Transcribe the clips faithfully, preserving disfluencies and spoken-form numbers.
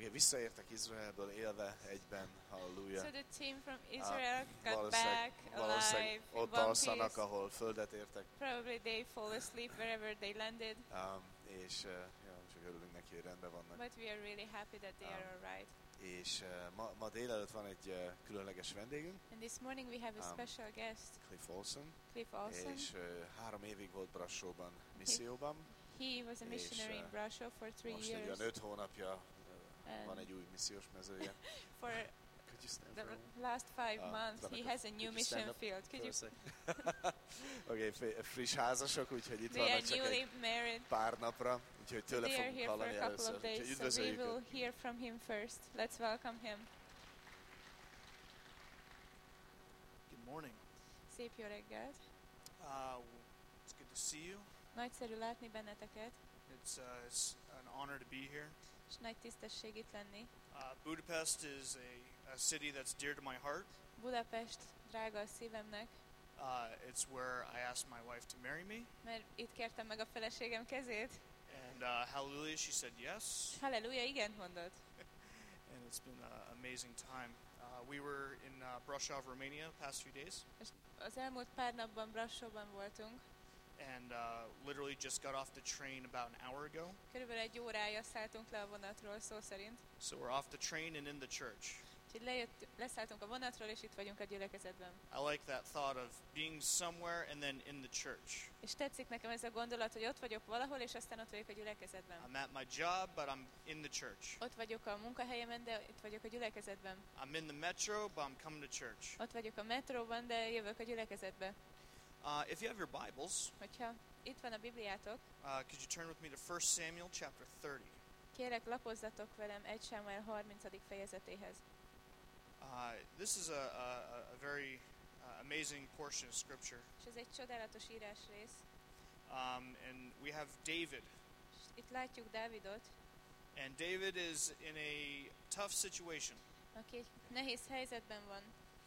Oké, visszaértek Izraelből élve egyben, halleluja. So the team from Israel Ah, got back valószínűleg alive in ott one alszanak, piece. ahol földet értek. Probably they fall asleep wherever they landed. Um, és uh, ja, csak örülünk neki, hogy rendben vannak. But we are really happy that they are all right. És uh, ma, ma délelőtt van egy uh, különleges vendégünk. And this morning we have a Um, special guest, Cliff Olson. Cliff Olson. És uh, három évig volt Brassóban misszióban. He was a missionary és, uh, in Brasov for three most years. egy olyan öt hónapja uh, van And egy új missziós mezője. For Could you stand the for a moment? last five Ah, months, vannak he a- has a could new you stand mission up field. Could for you? a sec? Oké, okay, friss házasok, úgyhogy itt They are vannak csak newly egy married. pár napra, úgyhogy tőle They are fogunk here for hallani a couple először. of days, Úgyhogy so we üdvözöljük will őt. hear from him first. Let's welcome him. Good morning. Szép jó reggelt. Uh, it's good to see you. Nagyszerű látni benneteket, It's, uh, it's an honor to be here. és nagy tisztesség itt lenni. Uh, Budapest is a, a city that's dear to my heart. Budapest drága a szívemnek, Uh, it's where I asked my wife to marry me, mert itt kértem meg a feleségem kezét. and uh, hallelujah, she said yes, Halleluja, igent mondott. and it's been an amazing time. Uh, we were in uh, Brasov, Romania, past few days, És az elmúlt pár napban Brassóban voltunk. and uh, literally just got off the train about an hour ago. Körülbelül egy órája szálltunk le a vonatról, szó szerint. So we're off the train and in the church. Úgyhogy lejött, leszálltunk a vonatról, és itt vagyunk a gyülekezetben. I like that thought of being somewhere and then in the church. És tetszik nekem ez a gondolat, hogy ott vagyok valahol, és aztán ott vagyok a gyülekezetben. I'm at my job, but I'm in the church. Ott vagyok a munkahelyemen, de itt vagyok a gyülekezetben. I'm in the metro, but I'm coming to church. Ott vagyok a metróban, de jövök a gyülekezetbe. Uh, if you have your Bibles, Hogyha itt van a Bibliátok, uh, could you turn with me to First Samuel chapter thirty? kérlek lapozzatok velem egy Sámuel harmincadik fejezetéhez. Uh, this is a, a, a very uh, amazing portion of Scripture. És ez egy csodálatos írásrész. Um, and we have David. És itt látjuk Dávidot, And David is in a tough situation. aki egy nehéz helyzetben van.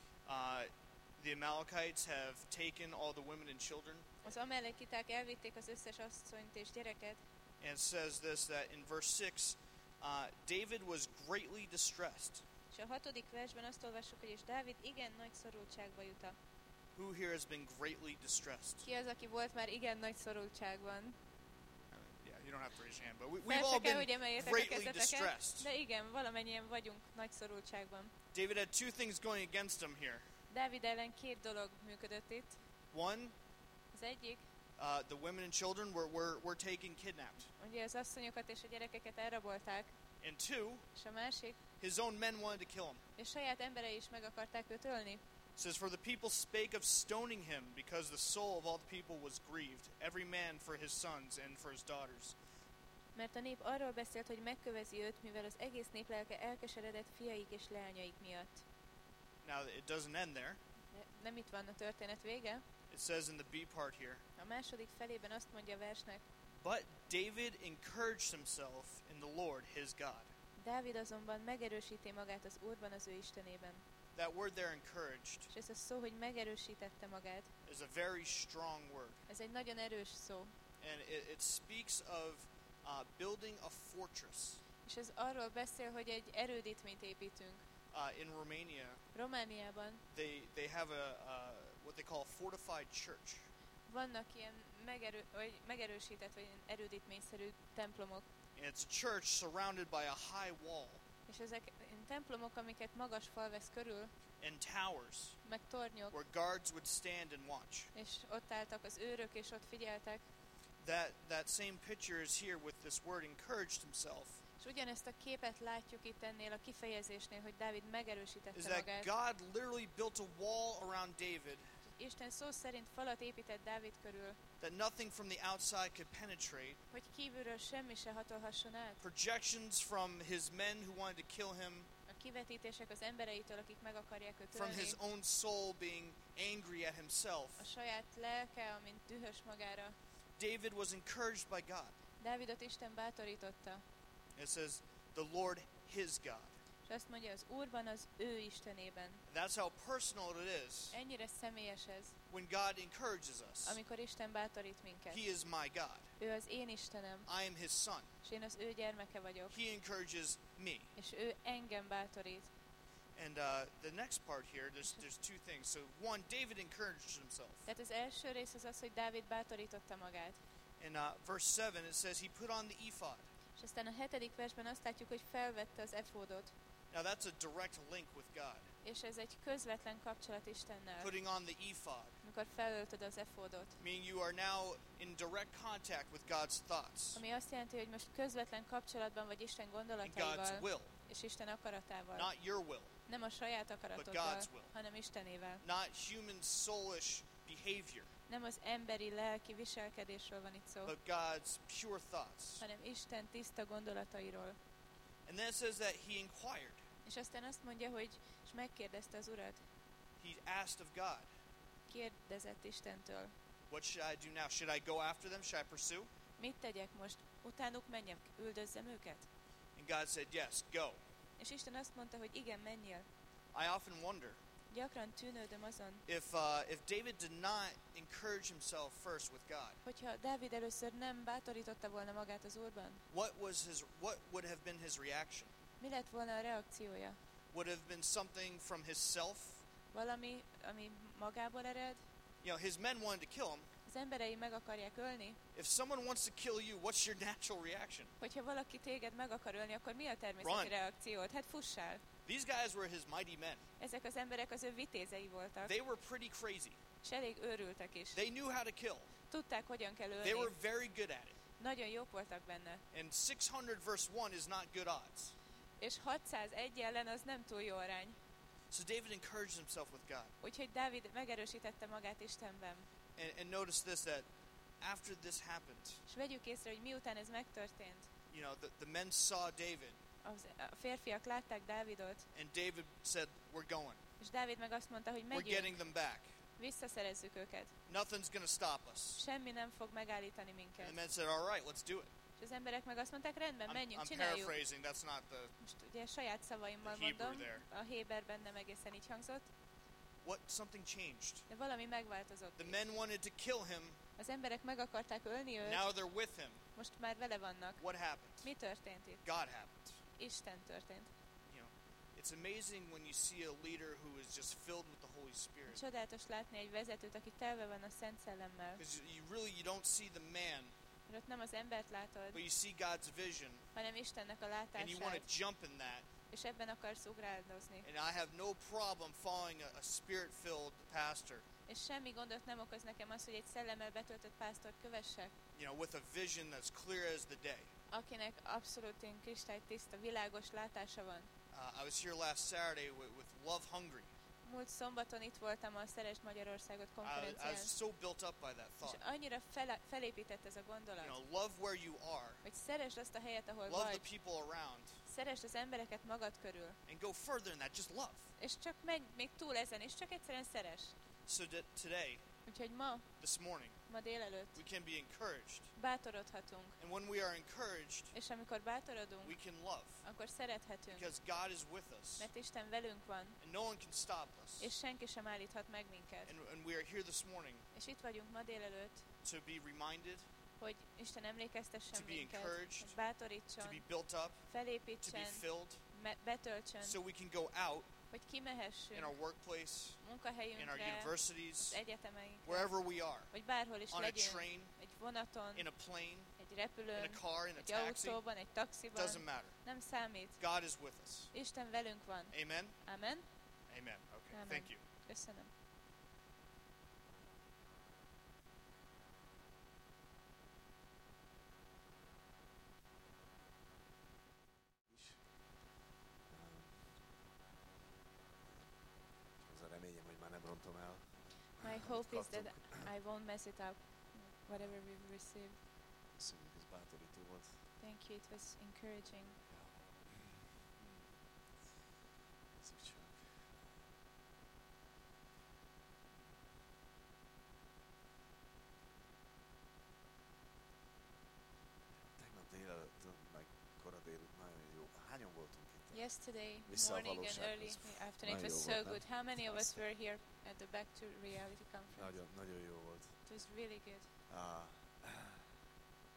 Uh, the Amalekites have taken all the women and children. Az amalekiták elvitték az összes asszonyt és gyereket, And it says this, that in verse six, uh, David was greatly distressed. és a hatodik versben azt olvassuk, hogy és Dávid igen nagy szorultságba jut. Who here has been greatly distressed? Ki az, aki volt már igen nagy szorultságban? Uh, yeah, you don't have to raise your hand, but we, Fel we've se all kell, been hogy emeljétek a greatly kezeteket, distressed. de igen, valamennyien vagyunk nagy szorultságban. David had two things going against him here. Dávid ellen két dolog működött itt. One, Az egyik, uh, the women and children were, were, were taken kidnapped. ugye az asszonyokat és a gyerekeket elrabolták, And two, és a másik, his own men wanted to kill him. és saját emberei is meg akarták őt ölni. It says, for the people spake of stoning him, because the soul of all the people was grieved, every man for his sons and for his daughters. Mert a nép arról beszélt, hogy megkövezi őt, mivel az egész nép lelke elkeseredett fiaik és leányaik miatt. Now, it doesn't end there. De nem itt van a történet vége. It says in the B part here, A második felében azt mondja a versnek, but David encouraged himself in the Lord his God. Dávid azonban megerősíti magát az Úrban, az ő Istenében. That word there, encouraged, És ez a szó, hogy megerősítette magát, is a very strong word. ez egy nagyon erős szó. And it, it speaks of uh, building a fortress. És ez arról beszél, hogy egy erődítményt építünk. Uh, in Romania, Romániában they, they have a, uh, what they call a fortified church. vannak ilyen megerő, vagy megerősített, vagy ilyen erődítményszerű templomok. And it's a church surrounded by a high wall És ezek ilyen templomok, amiket magas fal vesz körül, and towers meg tornyok, where guards would stand and watch. és ott álltak az őrök, és ott figyeltek. That, that same picture is here with this word, encouraged himself. És ugyanezt a képet látjuk itt ennél a kifejezésnél, hogy Dávid Is megerősítette that magát. God literally built a wall around David Isten szó szerint falat épített Dávid körül, that nothing from the outside could penetrate. hogy kívülről semmi se hatolhasson át. Projections from his men who wanted to kill him, A kivetítések az embereitől, akik meg akarják őt from ölni, his own soul being angry at himself. a saját lelke, amint dühös magára. David was encouraged by God. Dávidot Isten bátorította, It says, the Lord his God. és azt mondja, az Úrban, az ő Istenében. That's how personal it is Ennyire személyes ez, when God encourages us. amikor Isten bátorít minket. He is my God. Ő az én Istenem, I am his son. és én az ő gyermeke vagyok, He encourages me. és ő engem bátorít. And uh, the next part here, there's, there's two things. So one, David encouraged himself. Tehát az első rész az az, hogy Dávid bátorította magát. In uh, verse seven, it says he put on the ephod. És aztán a hetedik versben azt látjuk, hogy felvette az efódot. Now that's a direct link with God. És ez egy közvetlen kapcsolat Istennel. Putting on the ephod, Amikor felöltöd az efódot. meaning you are now in direct contact with God's thoughts Ami azt jelenti, hogy most közvetlen kapcsolatban vagy Isten and God's gondolataival will, és Isten akaratával. not your will, Nem a saját God's akaratoddal, will. hanem Istenével. not human soulish behavior, Nem az emberi, lelki viselkedésről van itt szó, but God's pure thoughts. hanem Isten tiszta gondolatairól. And then it says that he inquired. És aztán azt mondja, hogy és megkérdezte az Urat, He asked of God, kérdezett Istentől. what should I do now? Should I go after them? Should I pursue? Mit tegyek most? Utánuk menjek, üldözzem őket? And God said, yes, go. És Isten azt mondta, hogy igen, menjél. I often wonder Gyakran tűnődöm azon, if uh, if David did not encourage himself first with God, hogyha Dávid először nem bátorította volna magát az Úrban, what was his what would have been his reaction? mi lett volna a reakciója? Would have been something from himself? Valami, ami magából ered? You know, his men wanted to kill him. Az emberei meg akarják ölni? If someone wants to kill you, what's your natural reaction? Hogyha valaki téged meg akar ölni, akkor mi a természeti Run. reakciód? Hát fussál! These guys were his mighty men. Ezek az emberek az ő vitézei voltak, They were pretty crazy. és elég őrültek is. They knew how to kill. Tudták, hogyan kell They were ölni. very good at it. Nagyon jók voltak benne. And six hundred verse one is not good odds. És hatszázegy ellen az nem túl jó arány. So David encouraged himself with God. Úgyhogy Dávid megerősítette magát Istenben. And, and notice this, that after this happened, És vegyük észre, hogy miután ez megtörtént, you know, the, the men saw David, az, a férfiak látták Dávidot, and David said, we're going. és Dávid meg azt mondta, hogy We're megyünk, getting them back. visszaszerezzük őket. Nothing's going to stop us. Semmi nem fog megállítani And minket. the men said, all right, let's do it. És az emberek meg azt mondták, rendben, I'm, menjünk, I'm csináljuk. paraphrasing, that's not the, Most ugye saját szavaimmal The Hebrew mondom, there. a héberben nem egészen így hangzott, what, something changed. de valami megváltozott. The men wanted to kill him, Az emberek meg akarták ölni őt, now they're with him. most már vele vannak. What happened? Mi történt itt? God happened. Isten történt. You know, it's amazing when you see a leader who is just filled with the Holy Spirit. Csodálatos látni egy vezetőt, aki telve van a Szent Szellemmel. Because you really, you don't see the man, Mert ott nem az embert látod, but you see God's vision, hanem Istennek a and you want látását, to jump in that. és ebben akarsz ugráldozni. And I have no problem following a, a spirit-filled pastor, És semmi gondot nem okoz nekem az, hogy egy szellemmel betöltött pásztort kövessek, you know, with a vision that's clear as the day. akinek abszolút én kristálytiszta, világos látása van. Uh, I was here last Saturday with, with Love Hungry. Múlt szombaton itt voltam a Szeresd Magyarországot I, I konferencián, was so built up by that és thought. annyira fele, felépített ez a You gondolat, know, love where you are, hogy szeresd azt a helyet, ahol love vagy, the people around, szeresd az embereket magad körül, and go further than that. Just love. és csak menj még túl ezen, és csak egyszerűen szeres. So that today, Úgyhogy ma, this morning, ma délelőtt we can be encouraged. bátorodhatunk, And when we are encouraged, és amikor bátorodunk, we can love. akkor szerethetünk, Because God is with us. mert Isten velünk van, And no one can stop us. és senki sem állíthat meg minket. And, and we are here this morning És itt vagyunk ma délelőtt, to be reminded, hogy Isten emlékeztessen To be minket, encouraged, hogy to bátorítson, be built up, to be felépítsen, filled, me- betöltsön, so we can go out hogy in kimehessünk our workplace, in our munkahelyünkre, universities, az egyetemeinkre, wherever we are, vagy bárhol is on a legyünk, train, egy vonaton, in a plane, egy in repülőn, a car, in a egy taxi. autóban, egy taxiban, Doesn't matter. nem számít. God is with us. Isten velünk van. Amen? Amen? Amen. Okay. Amen. Thank you. Köszönöm. is. Az a reményem, hogy már nem rontom el. My hope is that Kaptunk. I won't mess it up, whatever we've received. Köszönjük, ez bátorító volt. Thank you, it was encouraging. Nézzük csak. Tegnap délelőtt, meg kora délután nagyon jó. Hányan voltunk itt? Yesterday Vissza a morning and valósághoz. early afternoon, it Nagyon was jó so volt, good. nem? How many of us Aztán- were here at the Back to Reality conference? Nagyon, nagyon jó volt. It was really good. Ah,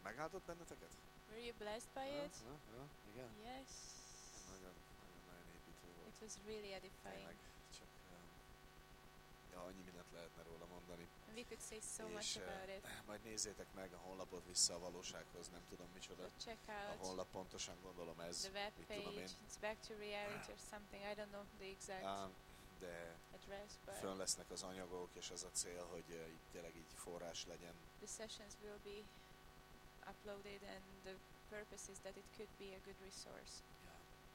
Megáldott benneteket? Were you blessed by Ja, it? ja, ja, igen. Yes. Nagyon, nagyon, nagyon építő volt. It was really edifying. Tényleg, csak um, ja, annyi mindent lehetne róla mondani. And we could say so És much uh, about it. majd nézzétek meg a honlapot vissza a valósághoz, nem tudom micsoda. So check A out honlap pontosan gondolom ez, the web mit tudom page. én. It's back to reality or something. I don't know the exact Um, de address, but fönn lesznek az anyagok, és az a cél, hogy uh, így tényleg így forrás legyen. the sessions will be uploaded, and the purpose is that it could be a good resource. Ja.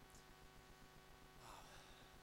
Ah.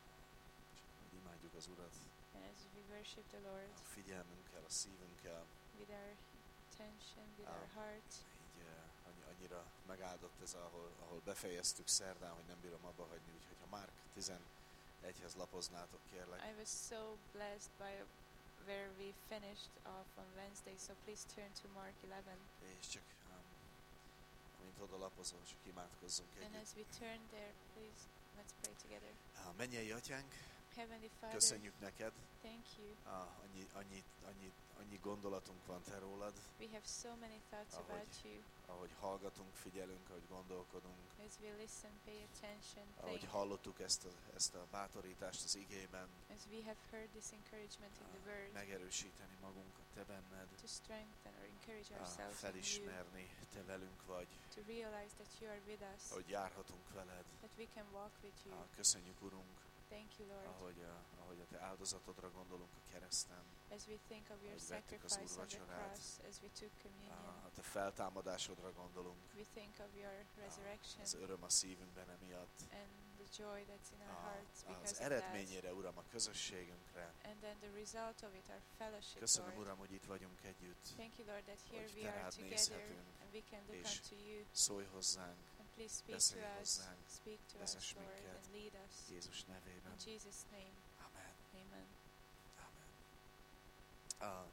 És hogy imádjuk az Urat, And as we worship the Lord a figyelmünkkel, a szívünkkel, with our attention, with Ah. our heart, így uh, annyi, annyira megáldott ez, ahol, ahol befejeztük szerdán, hogy nem bírom abba hagyni, úgyhogy ha Márk tizenegyhez lapoznátok, kérlek. I was so blessed by where we finished off on Wednesday, so please turn to Mark eleven. És csak, um, amint oda lapozol, csak imádkozzunk And együtt. as we turn there, please, let's pray together. Uh, mennyei atyánk, Heavenly Father, köszönjük neked, thank you. uh, annyi, annyi, annyi, annyi gondolatunk van te rólad, We have so many thoughts Ahogy about you. ahogy hallgatunk, figyelünk, ahogy gondolkodunk, As we listen, pay attention, ahogy think. hallottuk ezt a, ezt a bátorítást az igében, As we have heard this encouragement in the uh, Word, megerősíteni magunkat te benned, to strengthen or encourage uh, ourselves in you, felismerni, te velünk vagy, to realize that you are with us, hogy járhatunk veled. that we can walk with you. Uh, köszönjük, Urunk, Thank you, Lord. ahogy, uh, ahogy a te áldozatodra gondolunk a kereszten, As we think of your ahogy vettük az sacrifice on the úrvacsorát, cross, as we took communion, uh, a te feltámadásodra gondolunk, we think of your resurrection az öröm a szívünkben emiatt, and the joy that's in our a, hearts az because of that. eredményére, Uram, a közösségünkre. And then the result of it, our fellowship, Köszönöm, Lord. Uram, hogy itt vagyunk együtt. Thank you, Lord, that here hogy we te are rád together nézhetünk, and we can look és unto you. Szólj hozzánk, And please speak beszélj to us, hozzánk, speak to us, vezess Lord, minket. and lead us. Jézus nevében. In Jesus' name, Amen. amen. Amen. Ah,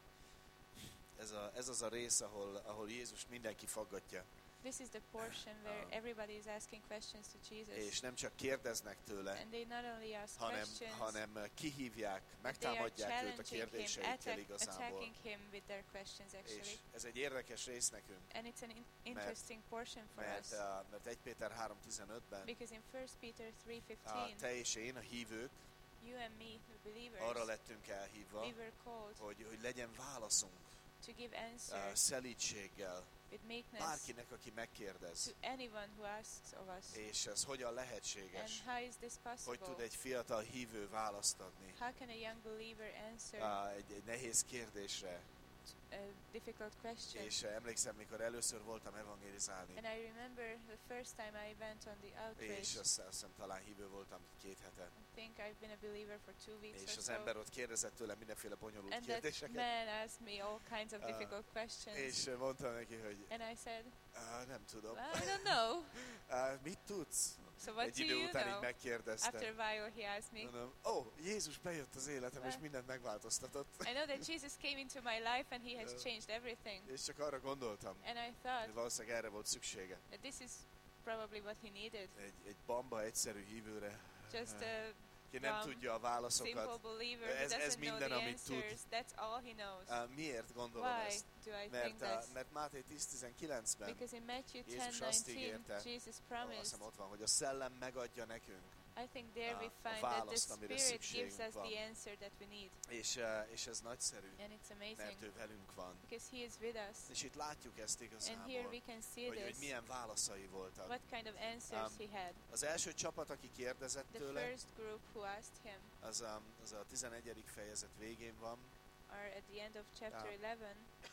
ez, a, ez az a rész, ahol, ahol Jézus mindenki faggatja, This is the portion where Um, everybody is asking questions to Jesus. és nem csak kérdeznek tőle, And they not only ask hanem, questions, hanem kihívják, but they are megtámadják őt a challenging him, kérdéseikkel attack, igazából. attacking him with their questions És actually. ez egy érdekes rész nekünk, And it's an in- interesting portion for mert, us. uh, mert Első Péter három tizenötben Because in First Peter three uh, fifteen, te és én, a hívők, you and me, the believers, arra lettünk elhívva, we were called hogy, hogy legyen válaszunk to give uh, answers szelídséggel with meekness bárkinek, aki megkérdez. to anyone who asks of us. És ez hogyan And lehetséges, how is this hogy possible? tud egy fiatal hívő választ adni How can a young believer answer uh, egy, egy nehéz kérdésre. a difficult question? És uh, emlékszem, mikor először voltam evangelizálni, And I remember the first time I went on the outreach. és azt azt hiszem talán hívő voltam két hete, I think I've been a believer for two weeks és or az so. ember ott kérdezett tőlem mindenféle bonyolult And that kérdéseket, man asked me all kinds of Uh, difficult questions. és uh, mondtam neki, hogy And I said, uh, nem tudom, well, I don't know. uh, mit tudsz? So what Egy do idő you után így know? megkérdezte. After a while he asked me. Mondom, ó, oh, Jézus bejött az életem, és Well, mindent megváltoztatott. I know that Jesus came into my life and he has Uh, changed everything. És csak arra gondoltam, And I hogy thought valószínűleg erre volt szüksége. that this is probably what he needed. Egy, egy bamba egyszerű hívőre, Just uh, a ki nem dumb, tudja a simple válaszokat. believer who Ez- ez doesn't know minden, the amit tud. answers. That's all he knows. Uh, miért gondolom Why ezt? do I Mert, think this? uh, mert Máté tíz tizenkilencben, Because in Matthew ten Jézus azt nineteen, ígérte, Jesus azt promised, hiszem ott van, hogy a szellem megadja nekünk, I think there we a find that the választ, amire Spirit szükségünk gives us van. the answer that we need. és, uh, és ez nagyszerű, And it's mert amazing ő velünk van. because He is with us. És itt látjuk ezt And here igazából, we can see hogy, hogy this. milyen válaszai voltak. What kind of answers Um, He had. Az első csapat, aki kérdezett The tőle, first group who asked Him az a, az a tizenegyedik fejezet végén van, are at the end of chapter Um, eleven,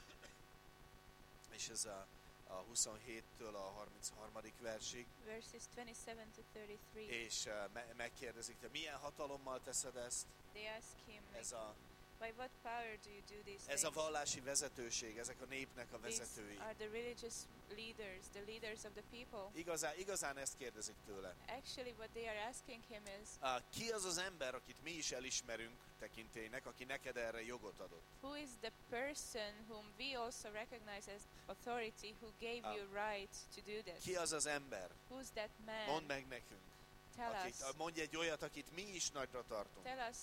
és ez a, a huszonhéttől a harmincharmadik versig, verses twenty-seven to thirty-three. és uh, me- megkérdezik, te milyen hatalommal teszed ezt? They ask Him, Ez like, a, by what power do you do these ez a things? vallási vezetőség, ezek a népnek a These vezetői. are the religious leaders, the leaders of the people. Igazán, igazán ezt kérdezik tőle. Actually, what they are asking Him is, Uh, ki az az ember, akit mi is elismerünk tekintélynek, aki neked erre jogot adott? who is the person whom we also recognize as authority who gave Um, you right to do this? Ki az az ember? Who's that man? Mondd meg nekünk. Tell Akit, us. mondj egy olyat, akit mi is nagyra tartunk. Tell us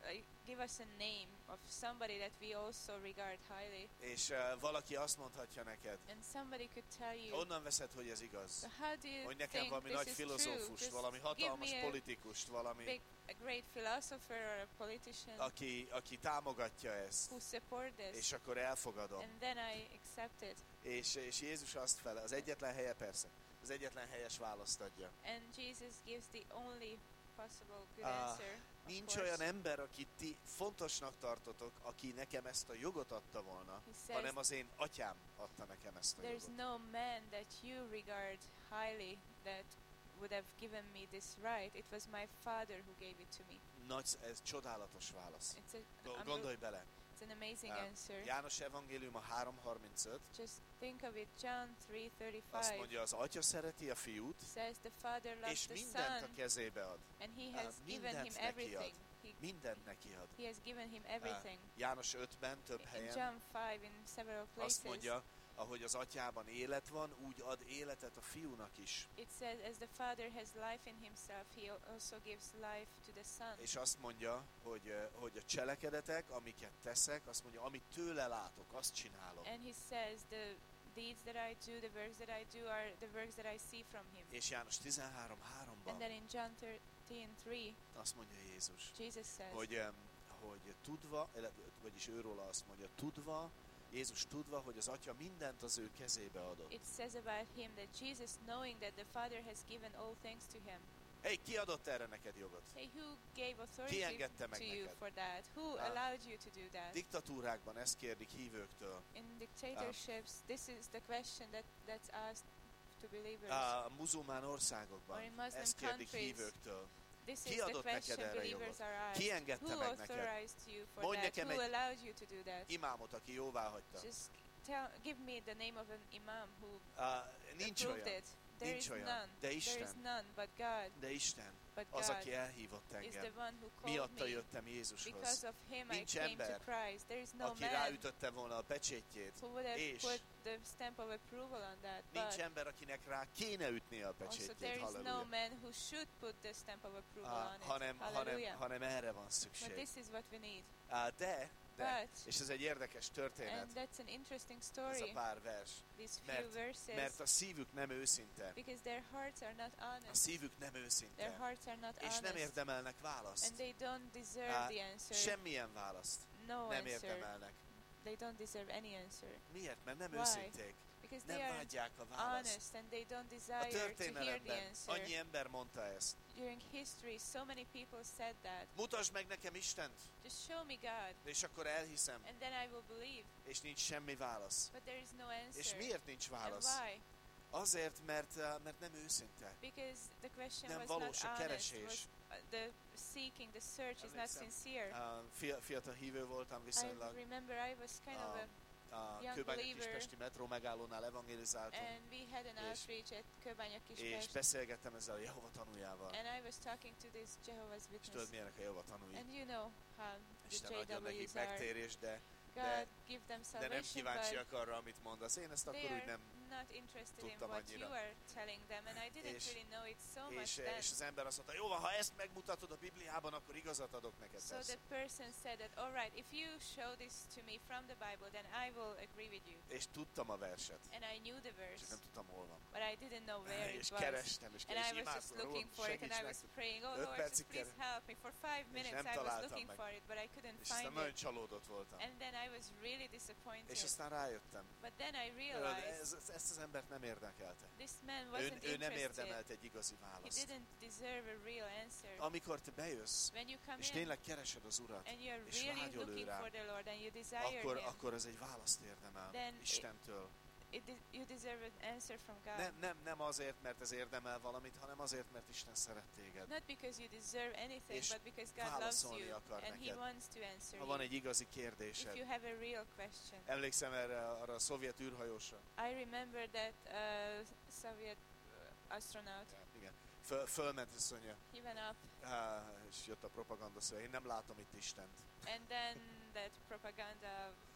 uh, give us a name of somebody that we also regard highly. És uh, valaki azt mondhatja neked, And somebody could tell you, onnan veszed, hogy ez igaz. so how do you Hogy nekem think valami this nagy is true? filozófust, Just valami give hatalmas me a politikust, valami, big, a great philosopher or a politician aki, aki támogatja ezt, who support this. és akkor elfogadom. And then I accept it. És, és Jézus azt fele, az egyetlen helye persze, az egyetlen helyes választ adja. And Jesus gives the only possible good Ah, answer. Of Nincs course. olyan ember, akit ti fontosnak tartotok, aki nekem ezt a jogot adta volna, He says, hanem az én atyám adta nekem ezt a there's jogot. no man that you regard highly that would have given me this right. It was my father who gave it to me. Nagy, ez csodálatos válasz. It's, a, Go- unbel- Gondolj bele. it's an amazing Ah, answer. János evangélium a három harmincöt Just think of it. John three azt thirty-five mondja, az atya szereti a fiút, says the father loves és the mindent son a kezébe ad. and he Ah, has given mindent him neki ad. everything. He, Mindent neki ad. he has given him Ah, everything. János ötben több In helyen John five, in several places, azt mondja, ahogy az atyában élet van, úgy ad életet a fiúnak is. it says, as the Father has life in himself, he al- also gives life to the Son. És azt mondja, hogy, eh, hogy a cselekedetek, amiket teszek, azt mondja, amit tőle látok, azt csinálom. And he says, the deeds that I do, the works that I do, are the works that I see from him. És János tizenhárom And háromban then in John thirteen three, azt mondja Jézus, Jesus says, hogy, em, hogy tudva, illetve- vagyis őróla azt mondja, tudva, Jézus tudva, hogy az atya mindent az ő kezébe adott. it says about him that Jesus, knowing that the Father has given all things to him. Hey, ki adott erre neked jogot? Hey, who gave authority Ki engedte meg to you neked? for that? Who Ah. allowed you to do that? Diktatúrákban ezt kérdik hívőktől. In dictatorships, this is the question that, that's asked to believers. A muzulmán országokban Or in Muslim ezt kérdik countries. hívőktől. This Ki is the adott neked question erre believers jogot? are Ki asked. engedte Who meg neked? authorized you for Mondj that? nekem Who egy- allowed you to do that? Imámot, aki jóvá hagyta. Just tell, give me the name of an imam who Uh, nincs approved olyan, it. There nincs is olyan. none. De There is Isten, none but God. de Isten, But az, God aki elhívott is the engem. one who called Miatta me. jöttem Jézushoz. Because of him I Nincs came ember, to Christ. There is no Aki man ráütötte volna a pecsétjét. who would have és put the stamp of approval on that. Nincs But ember, akinek rá kéne ütnie a also pecsétjét. there is no Halleluja. man who should put the stamp of approval Ah, on it. hanem, hanem, Hallelujah. hanem erre van But szükség. this is what we need. Ah, de, de, But, és ez egy érdekes történet, and that's an interesting ez a story, pár vers. these few Mert, verses, mert a szívük nem őszinte. because their hearts are not A honest. szívük nem Their őszinte. hearts are not És nem honest. érdemelnek választ. And they don't deserve Ah, the answer. Semmilyen választ No nem answer. érdemelnek. They don't deserve any answer. Miért? Mert nem Why? őszinték. Because they Nem are vágyják a választ. honest and they don't A desire to hear the történelemben answer. annyi ember mondta ezt. During history, so many people said that. Mutasd meg nekem Istent, Just show me God, és akkor elhiszem, and then I will believe. és nincs semmi válasz. But there is no answer. És miért nincs And válasz? why? Azért, mert, uh, mert nem őszinte. Because the question Nem was valós not a honest. keresés. Was, uh, the seeking, the search is not Emlékszem, sincere. Uh, fia- fiatal hívő voltam I viszonylag. remember I was kind of a, A young Kőbánya believer. Kispesti metró megállónál evangélizáltunk, and we had an És- outreach at Kőbánya és Kispest, beszélgettem ezzel a Jehova tanújával. and I was talking to this Jehovah's És Witness. tudod, milyenek a Jehova tanúi? And you know how Isten the adja nekik J Ws are. megtérést, de, God give them de nem salvation, kíváncsiak but arra, amit mondasz. Én ezt they akkor úgy are nem... not interested in tudtam what annyira. you are telling them, and I didn't És- really know it so much És, then. és az ember azt mondta, jó van, ha ezt megmutatod a Bibliában, akkor igazat adok neked. So persze. that person said that, all right, if you show this to me from the Bible, then I will agree with you. És tudtam a verset, And I knew the csak verse, nem tudtam, hol van. but I didn't know where És it was. kerestem, és And I was kerestem, just looking for it, and I was praying, oh Öt Lord, percig just please keres- help me. For five minutes nem I was találtam looking meg. for it, but I couldn't És aztán find nagyon it. csalódott voltam. And then I was really disappointed. És aztán rájöttem, But then I hogy realized ez, ez, ezt az embert nem érdekelte. this man Ő, wasn't ő nem interested. érdemelt egy igazi He választ. didn't deserve a real answer. Amikor te bejössz, When you come és in tényleg keresed az Urat, and you're és really vágyol looking őrá, for the Lord and you desire akkor, Him, akkor ez egy választ érdemel Then Istentől. it de- you deserve an answer from God. Nem, nem, nem azért, mert ez érdemel valamit, hanem azért, mert Isten szeret téged. Not because you deserve anything, És but because God loves válaszolni you akar and He neked. wants to answer Ha van you. egy igazi If kérdésed. you have a real question. Emlékszem erre arra a szovjet űrhajósra. I remember that uh, Soviet uh, astronaut, Igen. Föl, fölment, és mondja, he went up á, és jött a propaganda szó, én nem látom itt Istent. and then that propaganda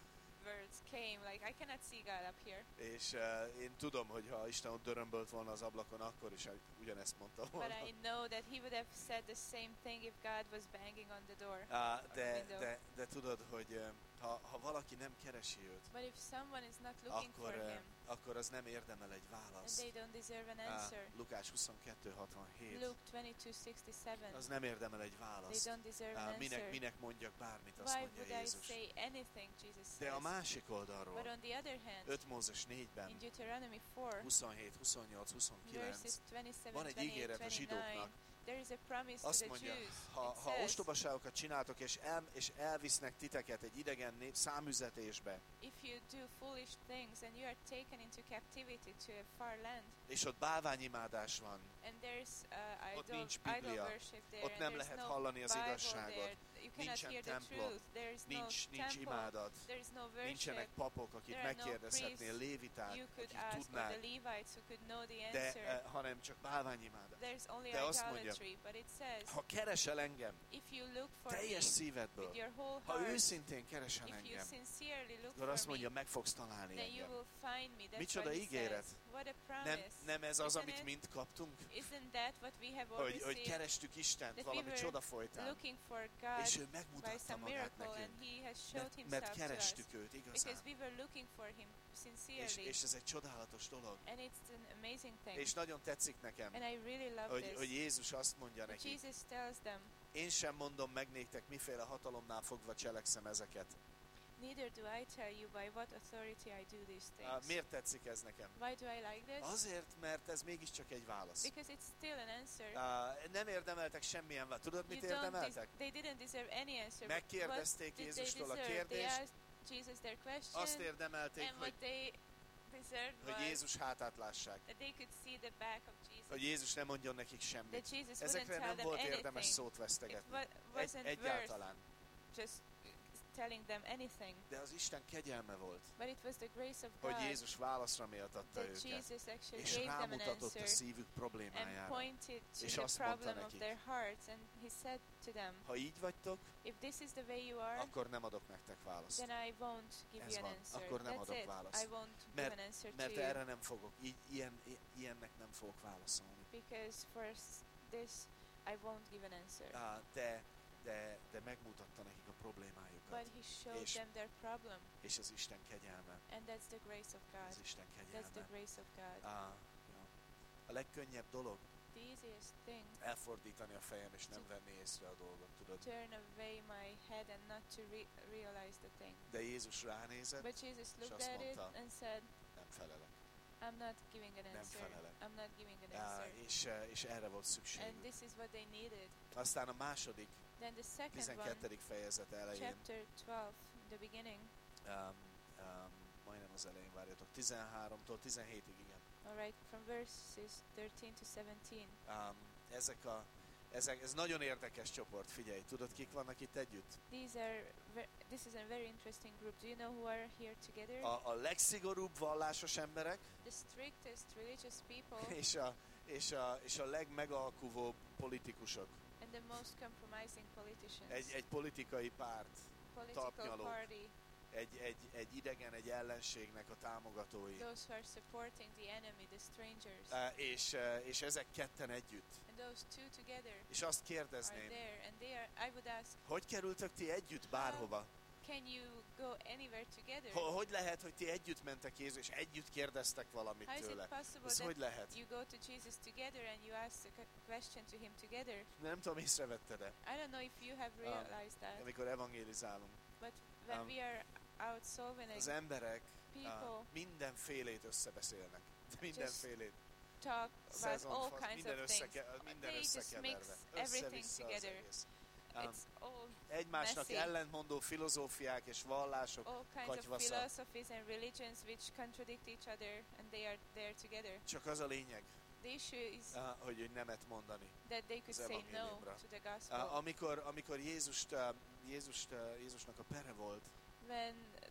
words came, like I cannot see God up here. És uh, én tudom, hogy ha Isten ott dörömbölt volna az ablakon, akkor is ugyanezt mondta volna. But I know that he would have said the same thing if God was banging on the door. Uh, de, de, de tudod, hogy uh, ha, ha valaki nem keresi őt, But if someone is not looking akkor, for uh, him, akkor az nem érdemel egy and választ. they don't deserve an Uh, answer. Lukás huszonkettő hatvanhét. Luke twenty-two sixty-seven. Az nem érdemel egy They választ. don't deserve an Uh, minek, answer. minek mondjak bármit, azt Why mondja would I Jézus. say anything, Jesus De a says. másik oldalról, But on the other hand, öt Mózes négyben, in Deuteronomy four, huszonhét, huszonnyolc, huszonkilenc, verses twenty-seven, van egy twenty-eight, ígéret a twenty-nine, zsidóknak. there is a promise to Azt the mondja, Jews. ha, It ha says, ostobaságokat csináltok, és, el, és elvisznek titeket egy idegen nép számüzetésbe, if you do foolish things and you are taken into captivity to a far land, és ott bálványimádás van, and there's uh, Ott idol, nincs idol Biblia, worship there, ott and nem there's lehet no hallani az Bible igazságot, there, you cannot nincsen hear the templom, truth, there is no nincs, nincs temple, imádat, there is no nincsenek worship, papok, akit there are no megkérdezhetnél, priests léviták, you could akik ask, or the tudnák, Levites who could know the de answer. uh, hanem csak bálványimádás. There's only De azt mondja, idolatry, but it says, ha keresel engem if you look for teljes me szívedből, with your whole ha heart, őszintén keresel if you engem, sincerely look akkor azt for mondja, me, meg fogsz találni then you engem. will find me. That's Micsoda what he ígéret. says. What a Nem, promise. nem ez az, Isn't amit it? mind kaptunk? Isn't that what we have all Hogy, hogy received? kerestük Istent That we valami were csoda folytán, looking for God és ő by megmutatta some magát miracle, and nekünk, he has showed mert, himself mert to us. kerestük őt Because igazán. we were looking for him És, sincerely. és ez egy csodálatos dolog. And it's an amazing thing. És nagyon tetszik nekem, And I really love hogy, this. hogy Jézus azt mondja That neki, Jesus tells them, én sem mondom meg néktek, miféle hatalomnál fogva cselekszem ezeket. neither do I tell you by what authority I do these Uh, things. miért tetszik ez nekem? Why do I like this? Azért, mert ez mégiscsak egy válasz. Because it's still an answer. Uh, nem érdemeltek semmilyen választ. Tudod, mit You don't érdemeltek? des- they didn't deserve any answer. Megkérdezték What did they Jézustól a deserve? They kérdést, asked Jesus their question, azt érdemelték, and hogy, what they deserved hogy was Jézus hátát lássák. that they could see the back of Jesus. Hogy Jézus nem mondjon nekik semmit. That Jesus wouldn't Ezekre tell nem them volt anything. érdemes szót It vesztegetni. wa- Egy, wasn't worth egyáltalán. just telling them anything. De az Isten kegyelme volt, But it was the grace of hogy God Jézus válaszra méltatta that őket, Jesus actually és gave them an rámutatott a answer szívük and problémájára. pointed to És the azt mondta problem of nekik, their hearts, and he said to them, Ha így vagytok, if this is the way you are, akkor nem adok nektek választ. then I won't give Ez you an van. answer. Akkor nem That's adok it. választ. I won't Mert- give an answer to Mert you. erre nem fogok, így, ilyen, i- ilyennek nem fogok válaszolni. Because for s- this, I won't give an answer. Á, de, de, de megmutatta nekik a problémájukat. But he showed és- them their problem, És az Isten kegyelme. and that's the grace of God. Az Isten That's the kegyelme. grace of God. Á, ja. A legkönnyebb dolog The easiest thing, elfordítani a fejem és nem venni észre a dolgot, tudod. turn away my head and not to re- realize the thing. De Jézus ránézett, But Jesus looked azt at it mondta, and said, nem felelek. I'm not giving an Nem answer. felelek. I'm not giving an Á, answer. és, eh, és erre volt And szükségük. this is what they needed. Aztán a második, Then the second one, tizenkettedik fejezet elején, chapter twelve, in the beginning, um, um, majdnem az elején várjatok, tizenháromtól tizenhétig, igen. alright, from verses thirteen to seventeen. Um, ezek a, ezek, ez nagyon érdekes csoport, figyelj, tudod kik vannak itt együtt? These are, ver- this is a very interesting group. Do you know who are here together? A, a legszigorúbb vallásos emberek, The strictest religious people és a, és a, és a legmegalkuvóbb politikusok. and the most compromising politicians. Egy, egy politikai párt, Political tapnyalók. party, egy, egy, egy idegen, egy ellenségnek a támogatói. those who are supporting the enemy, the strangers. Uh, és, uh, és ezek ketten együtt. And those two together És azt are kérdezném, there, and they are, I would ask, hogy kerültök ti együtt bárhova? can you go anywhere together? Ho- Hogy lehet, hogy ti együtt mentek Jézus, és együtt kérdeztek valamit How is it tőle? possible Ez that hogy lehet? you go to Jesus together and you ask a que- question to him together? Nem tudom, észrevetted-e, I don't know if you have realized that, amikor evangélizálunk. but when um, we are out solving Az emberek people uh, mindenfélét összebeszélnek. Mindenfélét. talk about Szezon, all fasz, kinds minden, of things. összeke, minden They just mix összekeverve. everything Össze-vissza az together. egész. Um, It's all egymásnak messy. ellentmondó filozófiák és vallások, all kinds of katyvasza. philosophies and religions which contradict each other, and they are there together. Csak az a lényeg, The issue is uh, hogy, hogy nemet mondani. that they could az say no evangéliumra. to the gospel. Uh, amikor, amikor Jézust, uh, Jézust, uh, Jézusnak a pere volt, When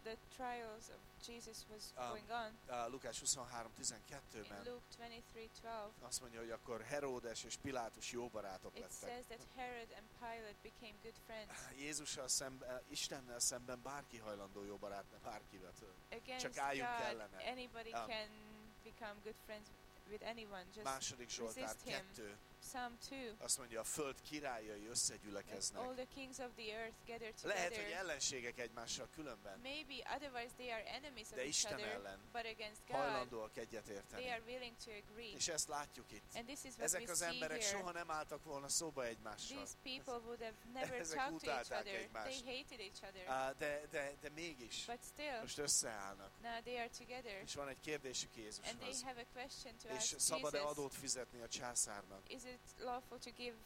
the trials of Jesus was Um, going on, Uh, Lukás huszonhárom in tizenkettőben Luke twenty-three twelve, azt mondja, hogy akkor Heródes és Pilátus jó barátok it lettek. says that Herod and Pilate became good friends. Jézussal szemben, Istennel szemben bárki hajlandó jó barát, bárkivel. Against álljunk God, ellene. anybody Um, can become good friends with anyone. Just Második Zsoltár resist him. kettő, Psalm two. azt mondja, a föld királyai That összegyülekeznek. all the kings of the earth gather Lehet, hogy together. ellenségek egymással különben, Maybe otherwise they are enemies of de each Isten other, ellen but against God hajlandóak egyet they érteni. are willing to agree. És ezt látjuk itt. And this is what Ezek we az see emberek here. soha nem álltak volna szóba egymással. These people would have never Ezek talked to each utálták other. egymást. They hated each other. Á, De, de, de mégis But still, most összeállnak. now they are together. És van egy kérdésük And they Jézushoz. have a question to És ask szabad-e Jesus. adót fizetni a császárnak? Is it lawful to give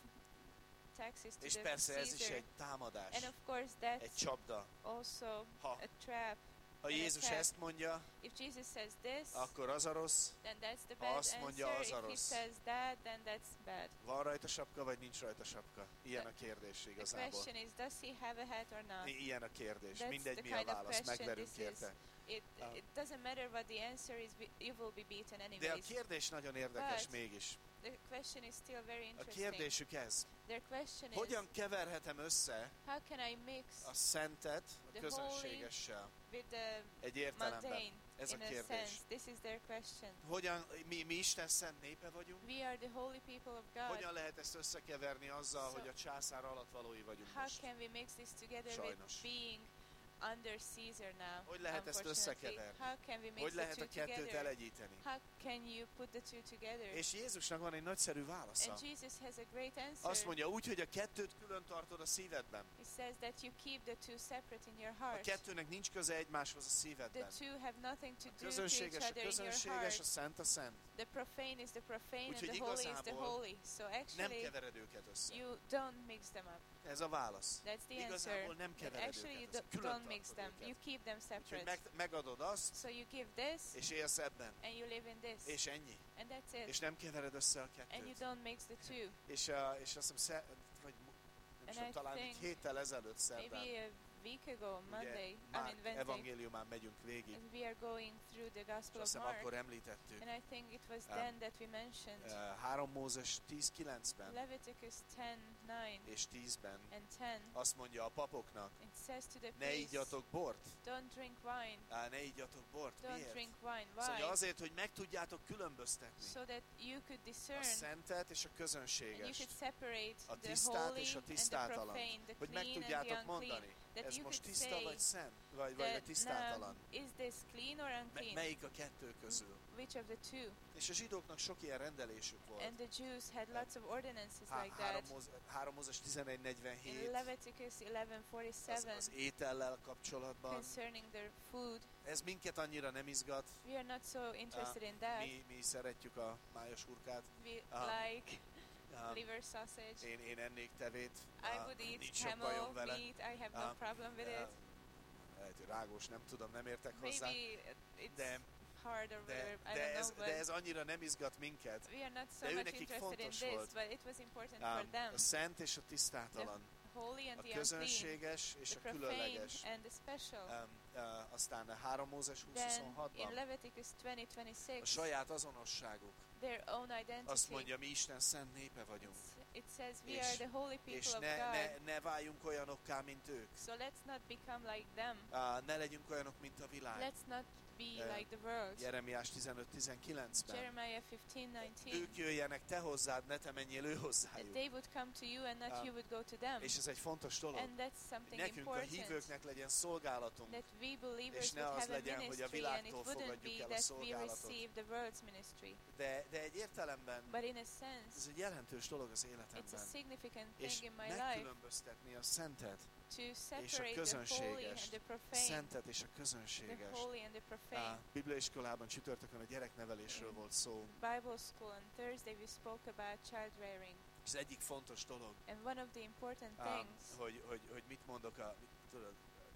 taxes to És the persze ez is Caesar? egy támadás, And of course egy that's csapda. also Ha, a trap. ha an Jézus attack. ezt mondja, If Jesus says this, akkor az a rossz, then that's the Ha bad azt mondja, answer. az a If he rossz. says that, then that's bad. van rajta sapka, vagy nincs rajta sapka? Ilyen a kérdés The igazából. question is, does he have a hat or not? I- Ilyen a kérdés. That's Mindegy, the mi a kind of válasz, question megverünk this is. érte. It, Um, it doesn't matter what the answer is, we- you will be beaten De a anyways. kérdés nagyon érdekes But- mégis. The question is still very A interesting. kérdésük ez. Their question is, Hogyan keverhetem össze how can I mix a szentet a The közönségessel? with the Egy értelemben. mundane Ez a in a kérdés. sense? This is their question. Hogyan, mi, mi Isten szent népe vagyunk? We are the holy people of God. Hogyan lehet ezt összekeverni azzal, So- hogy a császár alatvalói vagyunk How most? can we mix this together Sajnos. with being under Caesar now? Hogy lehet ezt unfortunately? összekeverni? How can we mix Hogy the lehet two a kettőt together? elegyíteni? How can you put the two together? És Jézusnak van egy nagyszerű válasza. And Jesus has a great answer. Azt mondja úgy, hogy a kettőt külön tartod a szívedben. He says that you keep the two separate in your A heart. kettőnek nincs köze egymáshoz a The szívedben. two have nothing to A do to each közönséges a other in your közönséges, heart. a szent a szent. The profane is the profane and Úgyhogy the holy is the igazából holy. So Nem actually, kevered őket össze. you don't mix them up. Ez a válasz. That's the answer. Igazából nem But kevered actually, you őket össze. do- Külön don't mix tartod them. őket. You keep them Úgyhogy separate. meg, megadod azt, So you give this, és élsz ebben. and you live in this, És ennyi. and that's it. És nem kevered össze a And you kettőt. don't mix the two. És, uh, és azt hiszem, sze, vagy mo- nem And tudom, I talán egy think héttel ezelőtt szerdán, Maybe a week ago, Monday, I Márk mean Wednesday, evangéliumán megyünk végig, as we are going through the és Gospel azt of hiszem Mark, akkor említettük. and I think it was Um, then that we mentioned Uh, három Mózes tíz kilencben Leviticus ten nine és tízben and ten. azt mondja a papoknak, It says to the ne priests, igyatok bort. don't drink wine, Uh, ne igyatok bort. don't Miért? drink wine. Azt mondja Why? azért, hogy meg tudjátok különböztetni So that you could a discern szentet és a and you közönségest. could separate A the tisztát holy és a and the tisztátalan. profane, the Hogy meg clean and the tudjátok unclean. mondani, That ez you most could tiszta say vagy szent, vagy, vagy a that tisztátalan. now, is this clean or Me- unclean? melyik a kettő közül? Which of the two? És a zsidóknak sok ilyen rendelésük volt. And the Jews had lots of ordinances Há- like három that. Móz- három Mózes tizenegy In negyvenhét Leviticus eleven az, forty-seven, az étellel kapcsolatban. concerning their food, Ez minket annyira nem izgat. we are not so interested in that. Mi, mi szeretjük a májas hurkát. We um, like Um, liver sausage. én, én ennék tevét. I Uh, would eat nincs sok bajom camel vele. meat. I have no Um, problem with Uh, it. lehet, hogy rágós, nem tudom, nem értek hozzá. Maybe it's De, hard or de, whatever. I de, don't ez, know, de but ez annyira nem izgat minket. we are not so de ő much nekik interested in fontos this, volt. but it was important for Um, them. a szent és a tisztátalan. Holy and A the unclean, közönséges és the a profane különleges. and the special. Um, uh, aztán a három Mózes húsz Then in huszonhatban Leviticus twenty a twenty-six, saját azonosságuk. their own identity. Azt mondja, mi Isten szent népe vagyunk. It's- It says we És- are the holy És people of ne, God. ne, ne váljunk olyanokká, mint ők. So let's not become like them. Uh, ne legyünk olyanok, mint a világ. Let's not be Uh, like the world. Jeremiás tizenöt tizenkilencben. Jeremiah fifteen nineteen. Ők jöjjenek te hozzád, ne te menjél ő That hozzájuk. they would come to you and not Um, you would go to them. És ez egy fontos dolog. And that's something Nekünk a important. hívőknek legyen szolgálatunk, That we believers és ne would az have a legyen, hogy a ministry, and it világtól wouldn't fogadjuk be el a that we szolgálatot. receive the world's ministry. de, de egy értelemben But in a ez sense, egy jelentős dolog az it's a életemben. significant És thing in my life megkülönböztetni a szentet, to és a separate the holy közönséges, and the profane. szentet és a The közönséges. holy and the profane. A bibliaiskolában csütörtökön a gyereknevelésről volt szó, Bible school on Thursday we spoke about child rearing. és az egyik fontos dolog, And one of the important um, things, hogy, hogy, hogy mit mondok a, mit, tudod,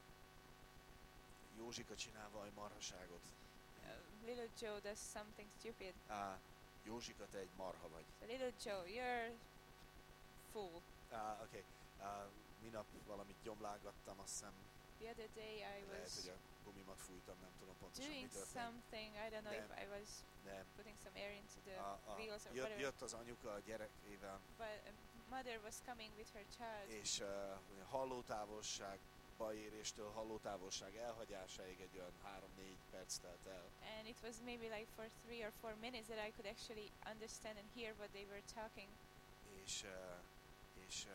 Józsika csinál valami marhaságot. uh, little Joe does something stupid. Uh, Józsika, te egy marha vagy. So little Joe, you're fool. Uh, Oké, okay. uh, minap valamit gyomlálgattam, azt hiszem, The The other day I Lehet, was hogy a gumimat fújtam, nem tudom pontosan mi doing történt. something. I don't know Nem. if I was Nem. putting some air into the A, a, wheels or jött, whatever. jött az anyuka a gyerekével, But a mother was coming with her child, és uh, hallótávolságba éréstől hallótávolság elhagyásáig egy olyan három-négy perc telt el. and it was maybe like for three or four minutes that I could actually understand and hear what they were talking. És, uh, és uh,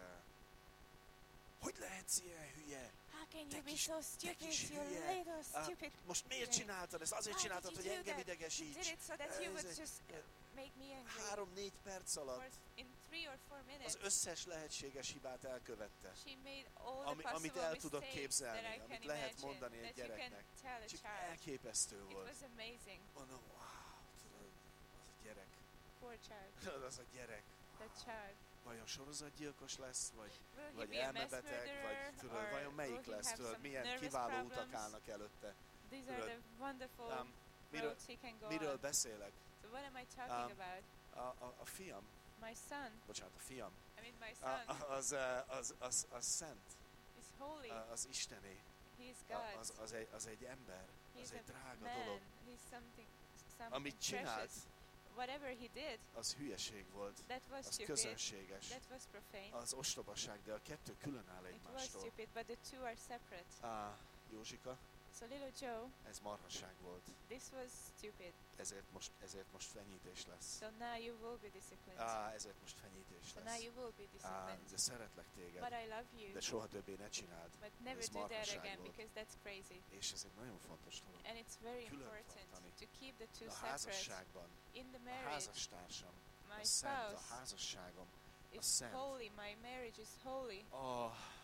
hogy lehetsz ilyen hülye? How can Te you be kis- so te stupid, kis you hülye! little Ah, stupid? Most miért Hülye. csináltad ezt? Azért Why csináltad, did hogy you do engem that? You did idegesíts. it so that you would Ez- just uh, make me angry. Három-négy perc For alatt in three or four minutes, az összes lehetséges hibát elkövette. she made all Ami- the amit possible el tudok mistakes képzelni, that I amit can lehet imagine, mondani egy that you can gyereknek. tell a Csak child. elképesztő It volt. was amazing. Mondom, wow, tudod, az a gyerek. Poor child. Tudod, az a gyerek. That child. Vajon sorozatgyilkos lesz, vagy, Will he vagy be a mass elmebeteg, murderer, vagy tudod, or vajon will melyik he lesz, have tudod, some milyen nervous kiváló problems? utak állnak előtte. These are Tudod, the wonderful Um, miről, roads he can go miről on. beszélek? So what am I talking Um, about? A, a, a fiam, My son, bocsánat, a fiam, I mean my a, son a- az, uh, az, az, az szent, is holy. a- az Istené, He is A- God. az, az, egy, az egy ember, He's az a egy drága man. dolog. He's something, something Amit csinált, precious. Whatever he did, az hülyeség volt, that was az stupid. közönséges, That was profane. az ostobaság, de a kettő különáll It was egymástól. stupid, but the two are separate. Á, Józsika, So little Joe, ez marhaság volt, this was stupid. ezért most, ezért most fenyítés lesz. So now you will be disciplined. Á, ezért most fenyítés So now lesz. you will be Á, disciplined. de szeretlek But téged, I love you. de soha többé ne csináld. But never ez do that marhaság again volt. because that's crazy. És ez egy nagyon fontos dolog. And it's very Külön important tartani. to keep the two A separate. házasságban, In the a marriage, házastársam, my a szent, a spouse házasságom, is szent. holy. My marriage is holy. a,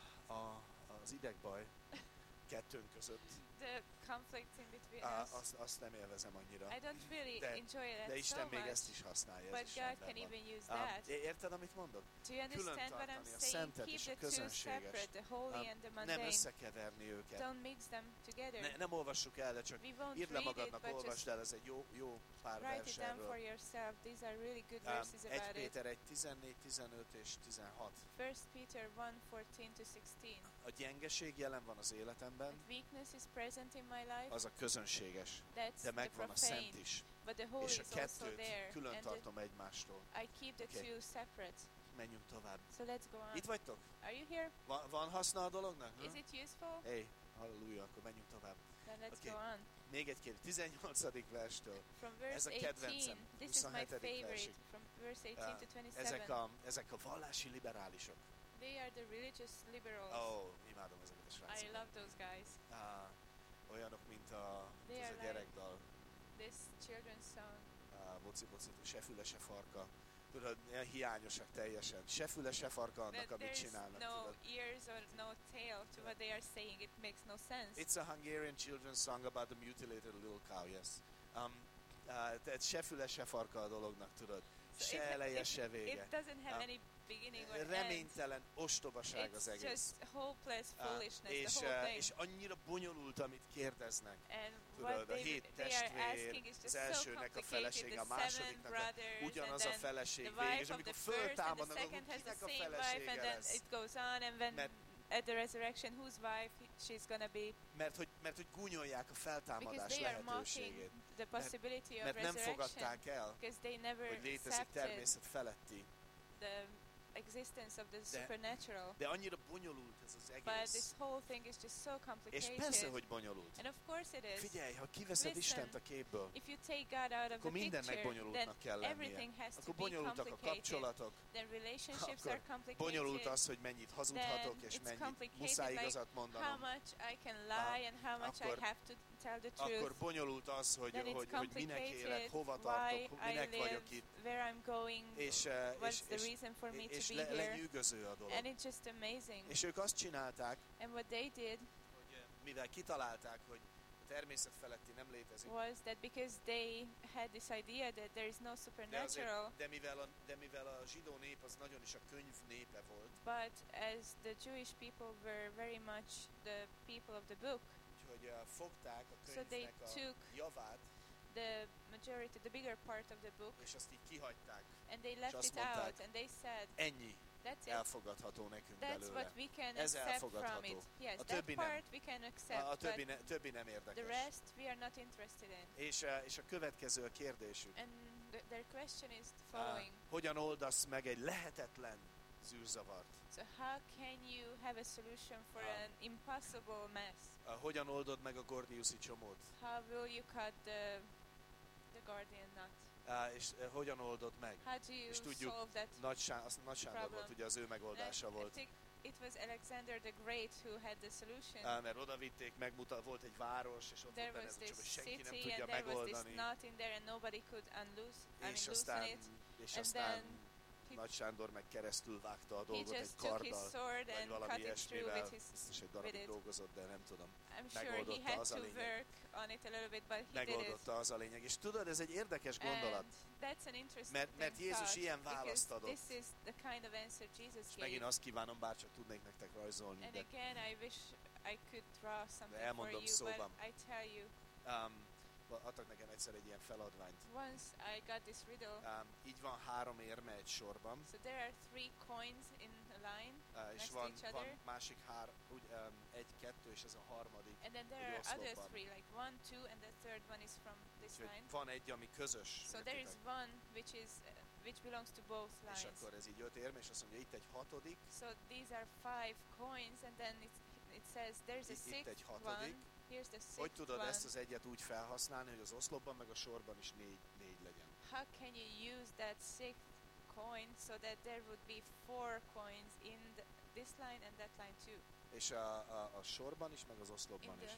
a, az idegbaj kettőnk között, The conflict in between á, us, azt, azt nem élvezem annyira. I don't really De- enjoy that De so Isten még much. ezt is használja, But ez is God rendben can van. even use Ám, that. é- érted, amit mondok? Do you understand what I'm tartani a saying? szentet Keep és a the two közönséges. separate, the holy Ám, and the Nem mundane. összekeverni őket. Don't mix them together. Ne, nem olvassuk el, de csak We won't írd le read it, magadnak, but olvasd just el, ez egy jó, jó pár write vers it down for erről. yourself. These are really good Ám, verses egy about it. Péter egy tizennégy, tizenöt és tizenhat. First Peter one fourteen to sixteen. A gyengeség jelen van az életemben, That weakness is present in my life. az a közönséges, That's de the megvan a profane. szent is. But the holy És is a also kettőt there. külön And the, tartom egymástól. I keep the Okay. two separate. Menjünk tovább. So let's go on. Itt vagytok? Are you here? Van, van haszna a dolognak? Is it useful? Hey, halleluja, akkor menjünk tovább. Then let's Okay. go on. Még egy kérdés, tizennyolcadik verstől. From Ez verse a kedvencem, eighteen. This is my huszonhetedik favorite. versig. From verse eighteen to Ezek twenty-seven. a, ezek a vallási liberálisok. They are the religious liberals. Ó, oh, imádom ezeket a I srácokat. love those guys. Ah, olyanok, mint a, They ez are a like- gyerekdal. This children's song. Ah, boci, boci, se füle, se farka. Tudod, ilyen hiányosak teljesen. Se füle, se farka annak, That amit there's csinálnak. no Tudod. ears or no tail to what they are saying. It makes no sense. It's a Hungarian children's song about the mutilated little cow, yes. Um, uh, tehát se füle, se farka a dolognak, tudod. So Se it- eleje, it- se vége. It doesn't have Um, any beginning or end. Reménytelen ostobaság az It's egész. just hopeless Ah, foolishness, és, the whole uh, thing. és annyira bonyolult, amit kérdeznek. And Tudod, what a they, hét they are testvér, asking is az just so elsőnek a complicated. felesége, a The seven másodiknak a, brothers, and ugyanaz a then feleség the végig, és wife of amikor the first and the föltámadnak, akkor second has the kinek a same wife, felesége and then lesz? it goes on, and then Mert, at the resurrection, whose wife he- she's gonna be? mert, hogy, mert hogy gúnyolják a Because feltámadás they are mocking lehetőségét. the possibility of Mert nem resurrection. fogadták el, Because they never hogy létezik accepted természet feletti. the existence of the De- supernatural. De annyira bonyolult ez az But this egész. whole thing is just so És complicated. persze, hogy bonyolult. And of course it is. Figyelj, ha kiveszed Listen, Istent a képből, If you take God out of akkor the mindennek picture, then bonyolultnak kell lennie. everything has to Akkor be bonyolultak a complicated. kapcsolatok, Then relationships akkor are complicated. bonyolult az, hogy mennyit hazudhatok, Then és it's mennyit complicated, muszáj like igazat how mondanom. much I can lie and how much akkor- I have to tell the Akkor truth. bonyolult az, hogy, Then it's hogy, hogy minek élek, complicated hova why tartok, I minek live, vagyok itt, where I'm going, és, eh, és, what's the és, reason for me és to le, be here. lenyűgöző a dolog. And it's just amazing. És ők azt csinálták, And what they did hogy eh, mivel kitalálták, hogy a természet feletti nem létezik, was that because they had this idea that there is no de, azért, supernatural, de, mivel a, de mivel a zsidó nép az nagyon is a könyv népe volt, but as the Jewish people were very much the people of the book, úgyhogy eh, fogták a So they könyvnek a took javát, the majority, the bigger part of the book, és azt így kihagyták. and they left azt it mondták, out, and they said, Ennyi. That's it. elfogadható nekünk That's belőle. what we can Ez accept elfogadható. from it. Yes, A that többi nem. part we can A, accept, a többi, but ne, többi nem the érdekes. rest we are not interested in. És, eh, és a következő a kérdésük. And th- their question is the Ah, following. hogyan oldasz meg egy lehetetlen zűrzavart? So how can you have a solution for Ah. an impossible mess? Ah, hogyan oldod meg a gordiuszi csomót? How will you cut the the guardian knot? Ah, és eh, hogyan oldod meg? How do you És tudjuk, solve that? Nagy, Sá, az Nagy Sándor problem. volt, ugye az ő megoldása And I volt. think it was Alexander the Great who had the solution. Ah, mert oda vitték, megmutat, volt egy város, és ott There volt was benne, this csak hogy senki nem city tudja and there was this megoldani. knot in there and nobody could unloose, I mean, És loosen aztán, it. és And aztán then he- Nagy Sándor meg keresztül vágta a He dolgot egy just took his karddal, sword vagy and valami cut it through ilyesmivel. with his Biztos egy with darabig it. dolgozott, de nem tudom. I'm sure he Megoldotta, had az a to lényeg. work on it a little bit, but he did it. Megoldotta, az a lényeg. És tudod, ez egy érdekes gondolat. And that's an interesting Mert- mert Jézus thought, ilyen because választ adott. this is the kind of answer Jesus És gave. megint azt kívánom, bárcsak tudnék nektek rajzolni. And De, again, I wish I could draw something for elmondom you, szóban. but I tell you, um, adtak nekem egyszer egy ilyen feladványt. once I got this riddle, Um, így van három érme egy sorban, so there are three coins in a line, uh, és next to van, each van other. másik hár, úgy, um, egy, kettő, és ez a harmadik. and then there Egy are other oszlopban. three, like one, two, and the third one is from this Úgyhogy line. van egy, ami közös. So there is értitek? one which is uh, which belongs to both És lines. akkor ez így öt érme, és azt mondja, itt egy hatodik, So these are five coins, and then it it says there's a Itt- itt egy sixth hatodik. one. Here's the sixth hogy tudod one. ezt az egyet úgy felhasználni, hogy az oszlopban meg a sorban is négy, négy legyen. How can you use that sixth coin so that there would be four coins in the, this line and that line too? És a, a, a sorban is, meg az In oszlopban is. the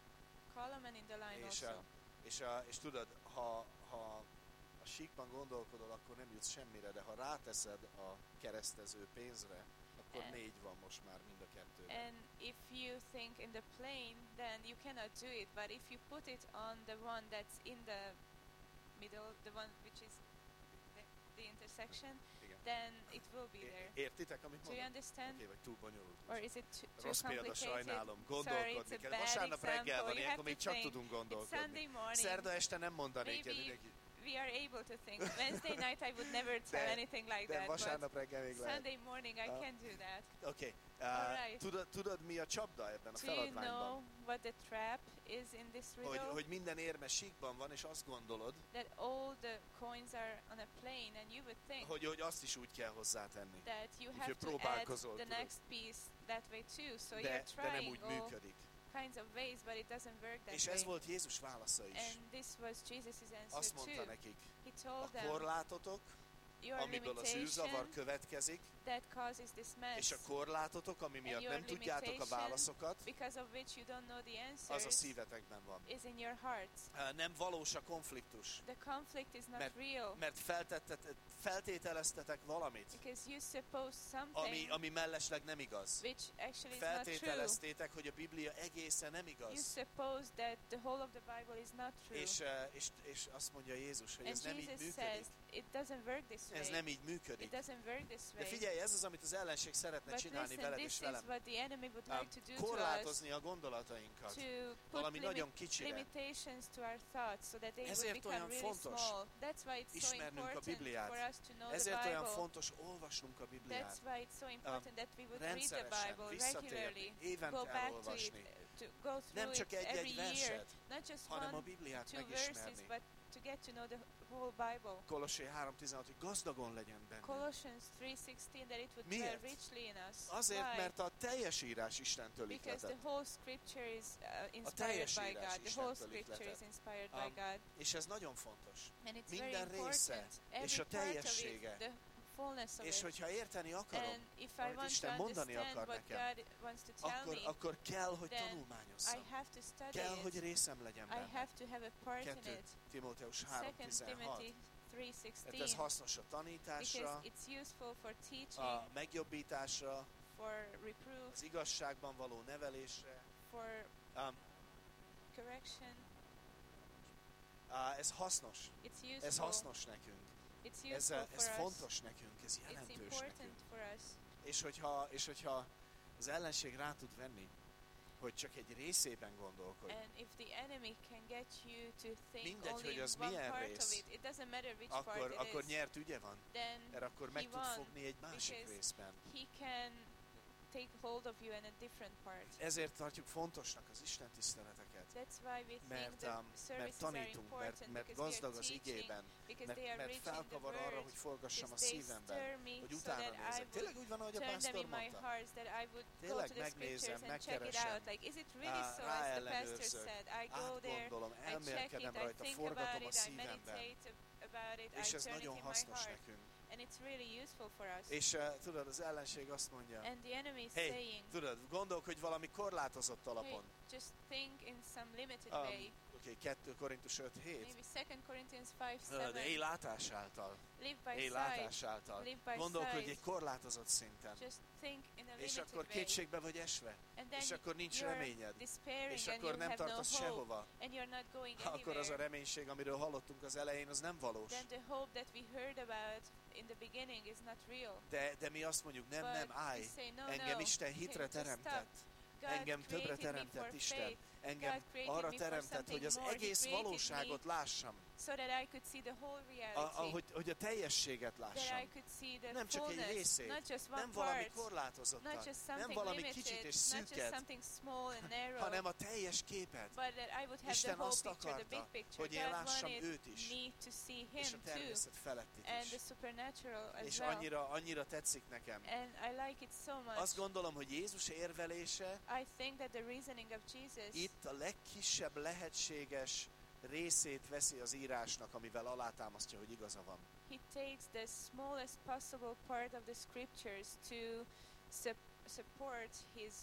column and in the line És, also. a, és, a, és tudod, ha, ha a síkban gondolkodol, akkor nem jutsz semmire, de ha ráteszed a keresztező pénzre, akkor And- négy van most már mind a kettőben. And if you think in the plane, then you cannot do it. But if you put it on the one that's in the middle, the one which is the, the intersection, Igen. then it will be É- there. Értitek, amit Do you mondok? understand? Oké, vagy túl bonyolult. Or is it too, too Rossz példa, complicated? sajnálom. Sorry, it's Gondolkodni a kell. bad Vasárnap reggel example. van, You ilyenkor have még to csak think. tudunk It's gondolkodni. Sunday morning. Szerda este nem mondanék Maybe neki. we are able to think. Wednesday night I would never tell De- anything like De that. But vasárnap reggel még lehet. Sunday morning I Ah. can do that. Oké. Alright. Tudod, tudod, mi a csapda ebben a Do you know feladványban? what the trap is in this Hogy, riddle? hogy minden érme síkban van, és azt gondolod, That all the coins are on a plane, and you would think hogy, hogy azt is úgy kell hozzátenni. that you Úgyhogy have to add próbálkozol, the tudod. next piece that way too. So De, you're de nem trying úgy all működik. kinds of ways, but it doesn't work that És way. ez volt Jézus válasza is. And this was Jesus' answer Azt mondta too. nekik, He a told them, korlátotok, your amiből az űrzavar limitation következik, that causes this mess, és a korlátotok, ami miatt your nem tudjátok a limitation válaszokat, because of which you don't know the az a answers, szívetekben van. is in your hearts. Uh, Nem valós a konfliktus, The conflict is not Mert- real mert feltettet- feltételeztetek valamit, because you suppose ami, something ami mellesleg nem igaz. which actually is not true. Feltételeztétek, hogy a Biblia egészen nem You igaz. suppose that the whole of the Bible is not true. És, uh, és, és azt mondja Jézus, hogy And ez nem így Jesus működik. says it doesn't work this Ez way. nem így It működik. doesn't work this De way. figyelj, ez az, amit az ellenség szeretne But csinálni listen, veled this és is velem. what the enemy would Um, like to do to us, Korlátozni a gondolatainkat. to put Valami limit, nagyon kicsire. limitations to our thoughts so that they Ezért would become olyan really fontos small. That's why it's so ismernünk a important Bibliát. for us to know Ezért the olyan Bible. fontos olvasnunk a Bibliát. That's why it's so important that we would read the Rendszeresen, Bible visszatérni, regularly, évente go back to it, elolvasni. to go through Nem csak it every egy-egy year, verset, not just hanem a one, Bibliát two verses, megismerni. but to get to know the whole Bible. Kolossé három tizenhat, hogy gazdagon legyen benne. Colossians three sixteen, that it would dwell Miért? richly in us. Azért, Why? mert a teljes írás Istentől Because the ihletett. whole scripture is uh, inspired teljes by írás God. The whole Istentől scripture is ihletett. inspired Um, by God. És ez nagyon fontos. And it's minden very important. része Every és a part of teljessége. it, the fullness of És it. hogyha érteni akarom, And if I amit want to Isten mondani understand akar what nekem, God wants to tell akkor, me, akkor kell, hogy then I tanulmányozzam. have to study Kell, hogy it. részem legyen I benne. have to have a part in Kettő it. Timóteus három Second tizenhat. Timothy three Hát ez sixteen. hasznos a tanításra, Because it's useful for teaching, a megjobbításra, for reproof, az igazságban való nevelésre. for Um, correction. uh, ez hasznos. It's useful. Ez hasznos nekünk. It's Ez, useful ez for us. fontos nekünk, ez It's jelentős important nekünk. for us. És hogyha, és hogyha az ellenség rá tud venni, hogy csak egy részében gondolkodj. And if the enemy can get you to think Mindegy, only hogy az one milyen part rész. of it, it doesn't matter which Akkor, part it akkor is, nyert ügye van. then Mert akkor he meg tud won, fogni egy másik because részben. he can take hold of you in a different part. Ezért tartjuk fontosnak az Isten tiszteleteket. That's why we think Mert, the um, mert services are tanítunk, mert, important, mert because we gazdag are az teaching, igében, because mert, they are mert reaching the felkavar arra, word, hogy forgassam a because they szívemben, stir me hogy so utána that I nézek. Tényleg úgy van, ahogy a turn them pásztor in my mondta? heart, that I would go Tényleg to the scriptures megnézem, and check it megkeresem, out. Like, is it really á, so, as the pastor ráellenőrzök, said? I go there, átgondolom, I check it, elmélkedem I rajta, think forgatom about a it, I szívemben. meditate ab- about it, És I ez turn it nagyon in my hasznos heart. nekünk. And it's really useful for us. És uh, tudod, az ellenség azt mondja, And the enemy is hey, saying, tudod, gondolkodj valami korlátozott hey, alapon. just think in some limited Um, way. Oké, okay, kettő Korintus öt hét. Maybe Second Corinthians five Tudod, élj seven. látás által. Live by Élj sight. látás által. Live by Gondolkodj sight. egy korlátozott szinten. Just think in a És limited akkor way. kétségbe vagy esve. And then És akkor nincs you're reményed. despairing És and akkor you nem have no tartasz hope. sehova. And you're not going Akkor az a anywhere. reménység, amiről hallottunk az elején, az nem valós. Then the hope that we heard about in the beginning is not real. De, de mi azt mondjuk, nem, But nem, we állj. say, no, Engem no. Isten hitre Okay, just stop. teremtett. God Engem többre created me teremtett for Isten. faith. Engem God created arra me for teremtett, something hogy az more. He egész created valóságot me lássam. so that I could see the whole A, reality. a, hogy, hogy a teljességet That I lássam. could see the Nem csak egy fullness, részét. not just one Nem valami part, korlátozottan. not just Nem something valami limited, kicsit és not just szűket, something small and narrow, hanem a teljes képet. but that I would have Isten the whole azt picture, the big akarta, picture. hogy én God lássam wanted őt is. me to see És a Him too, természet felettit and is. the supernatural as És well. annyira, annyira tetszik nekem. And I like it so much. Azt gondolom, hogy Jézus érvelése I think that the reasoning of Jesus itt a legkisebb lehetséges részét veszi az írásnak, amivel alátámasztja, hogy igaza van. he takes the smallest possible part of the scriptures to sup- support his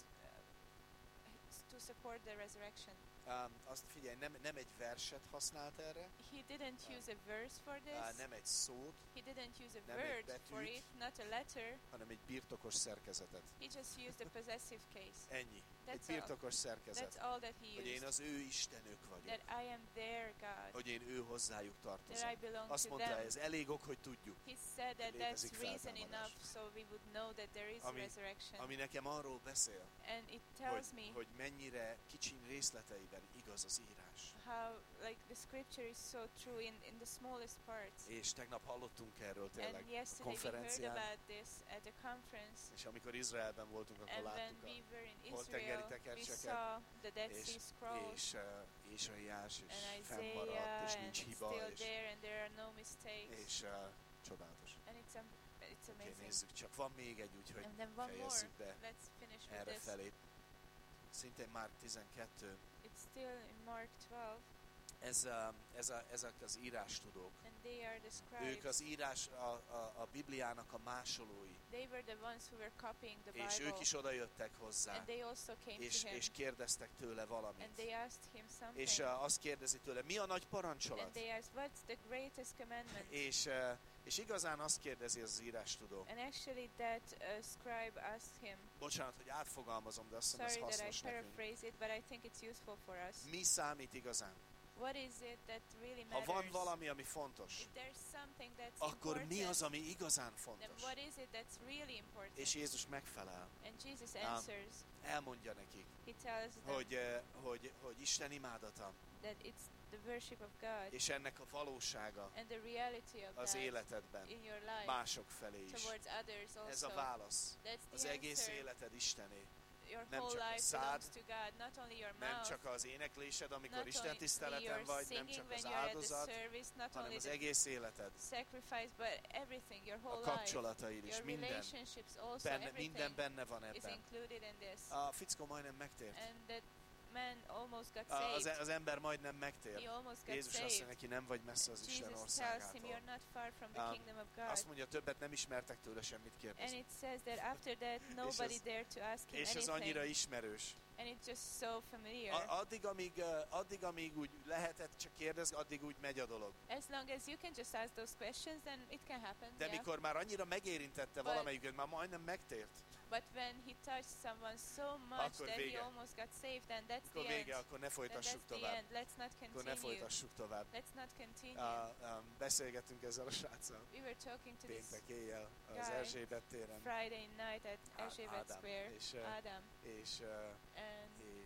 uh, to support the resurrection. Um, azt figyelj, nem, nem egy verset használt erre, He didn't use a verse for uh, this. nem egy szót, He didn't use a nem egy word for betűt. it, not a letter. hanem egy birtokos szerkezetet. He just used a possessive case. Ennyi. That's Egy birtokos szerkezet. That's all that he Hogy én used. az ő Istenük vagyok. That I am their God. Hogy én ő hozzájuk That tartozom. I belong Azt to mondta, them. ez elég ok, hogy tudjuk. He said that Létezik that's reason feltámadás. enough so we would know that there is Ami- resurrection. Ami nekem arról beszél, And it tells hogy, me hogy mennyire kicsiny részleteiben igaz az írás. how like the scripture is so true in, in the smallest parts. És tegnap hallottunk erről tényleg And a yesterday we heard konferencián, about this at the conference. és amikor Izraelben voltunk, akkor And when láttuk we a were in holttengeri Israel, we tekercseket, saw the Dead és, Sea Scrolls és uh, Ézsaiás, és and fennmaradt, Isaiah, és and nincs it's hiba, still és, there and there are no mistakes. és uh, csodálatos. And it's, am- it's Oké, amazing. nézzük, csak van még egy, úgyhogy And then one more. fejezzük be Let's finish with erre this. felé. Szintén Márk tizenkettő. It's still in Mark twelve, Ez, a, ez a, ezek az írástudók. and they are the Ők scribes. az írás, a, a, a Bibliának a másolói. They were the ones who were copying the És Bible. ők is oda jöttek hozzá, And they also came és, to him. és kérdeztek tőle And valamit. they asked him something. És uh, azt kérdezi tőle, mi a nagy And parancsolat? they asked, what's the greatest commandment? És, uh, és igazán azt kérdezi az írástudó. And actually that uh, scribe asked him, Bocsánat, hogy átfogalmazom, de azt hiszem ez sorry that I hasznos nekünk. paraphrase it, but I think it's useful for us. Mi számít igazán? What is it that really Ha matters? van valami, ami fontos, If there's something that's akkor important, mi az, ami igazán then fontos? what is it that's really important? És Jézus megfelel. And Jesus Um, answers. Elmondja nekik, He tells them hogy, uh, hogy, hogy Isten imádata, that it's the worship of God és ennek a valósága and the reality of az that életedben in your life mások felé is. towards others also. Ez a válasz. That's Az the egész answer. életed Istené. Your Nem whole csak a life szád, belongs to God, not only your Nem mouth, csak az éneklésed, amikor not Isten only tiszteleten your vagy, nem singing csak when az you're at the áldozat, service, not hanem only az the egész életed, sacrifice, but everything, your a whole life. kapcsolataid is, Your minden, relationships also, benne, everything minden benne van is ebben. included in this. A fickó majdnem megtért. And that man almost got A- Az, saved. az ember majdnem He megtér. almost got Jézus azt mondja saved. neki, nem vagy messze az Isten Jesus tells him, országától. you're not far from the Um, kingdom of Azt God. mondja, többet nem ismertek tőle semmit And kérdezni. it says that after that, nobody ez- dared to ask him És ez annyira anything. ismerős. And it's just so familiar. A, addig, amíg, uh, addig, amíg úgy lehetett csak kérdezni, addig úgy megy a dolog. As long as you can just ask those questions, then it can happen. De yeah. mikor már annyira megérintette But- valamelyikőt, már majdnem megtért, But when he touched someone so much Akkor that vége. he almost got saved, then that's akkor the vége, end. akkor ne Then that's folytassuk the tovább. end. Let's not Akkor ne continue. folytassuk tovább. Let's not continue. Uh, um, beszélgettünk ezzel a sráccal We were talking to this péntek éjjel az guy Erzsébet téren. Friday night at Á- Erzsébet Ádám. Square, És, uh, Adam, és, uh, and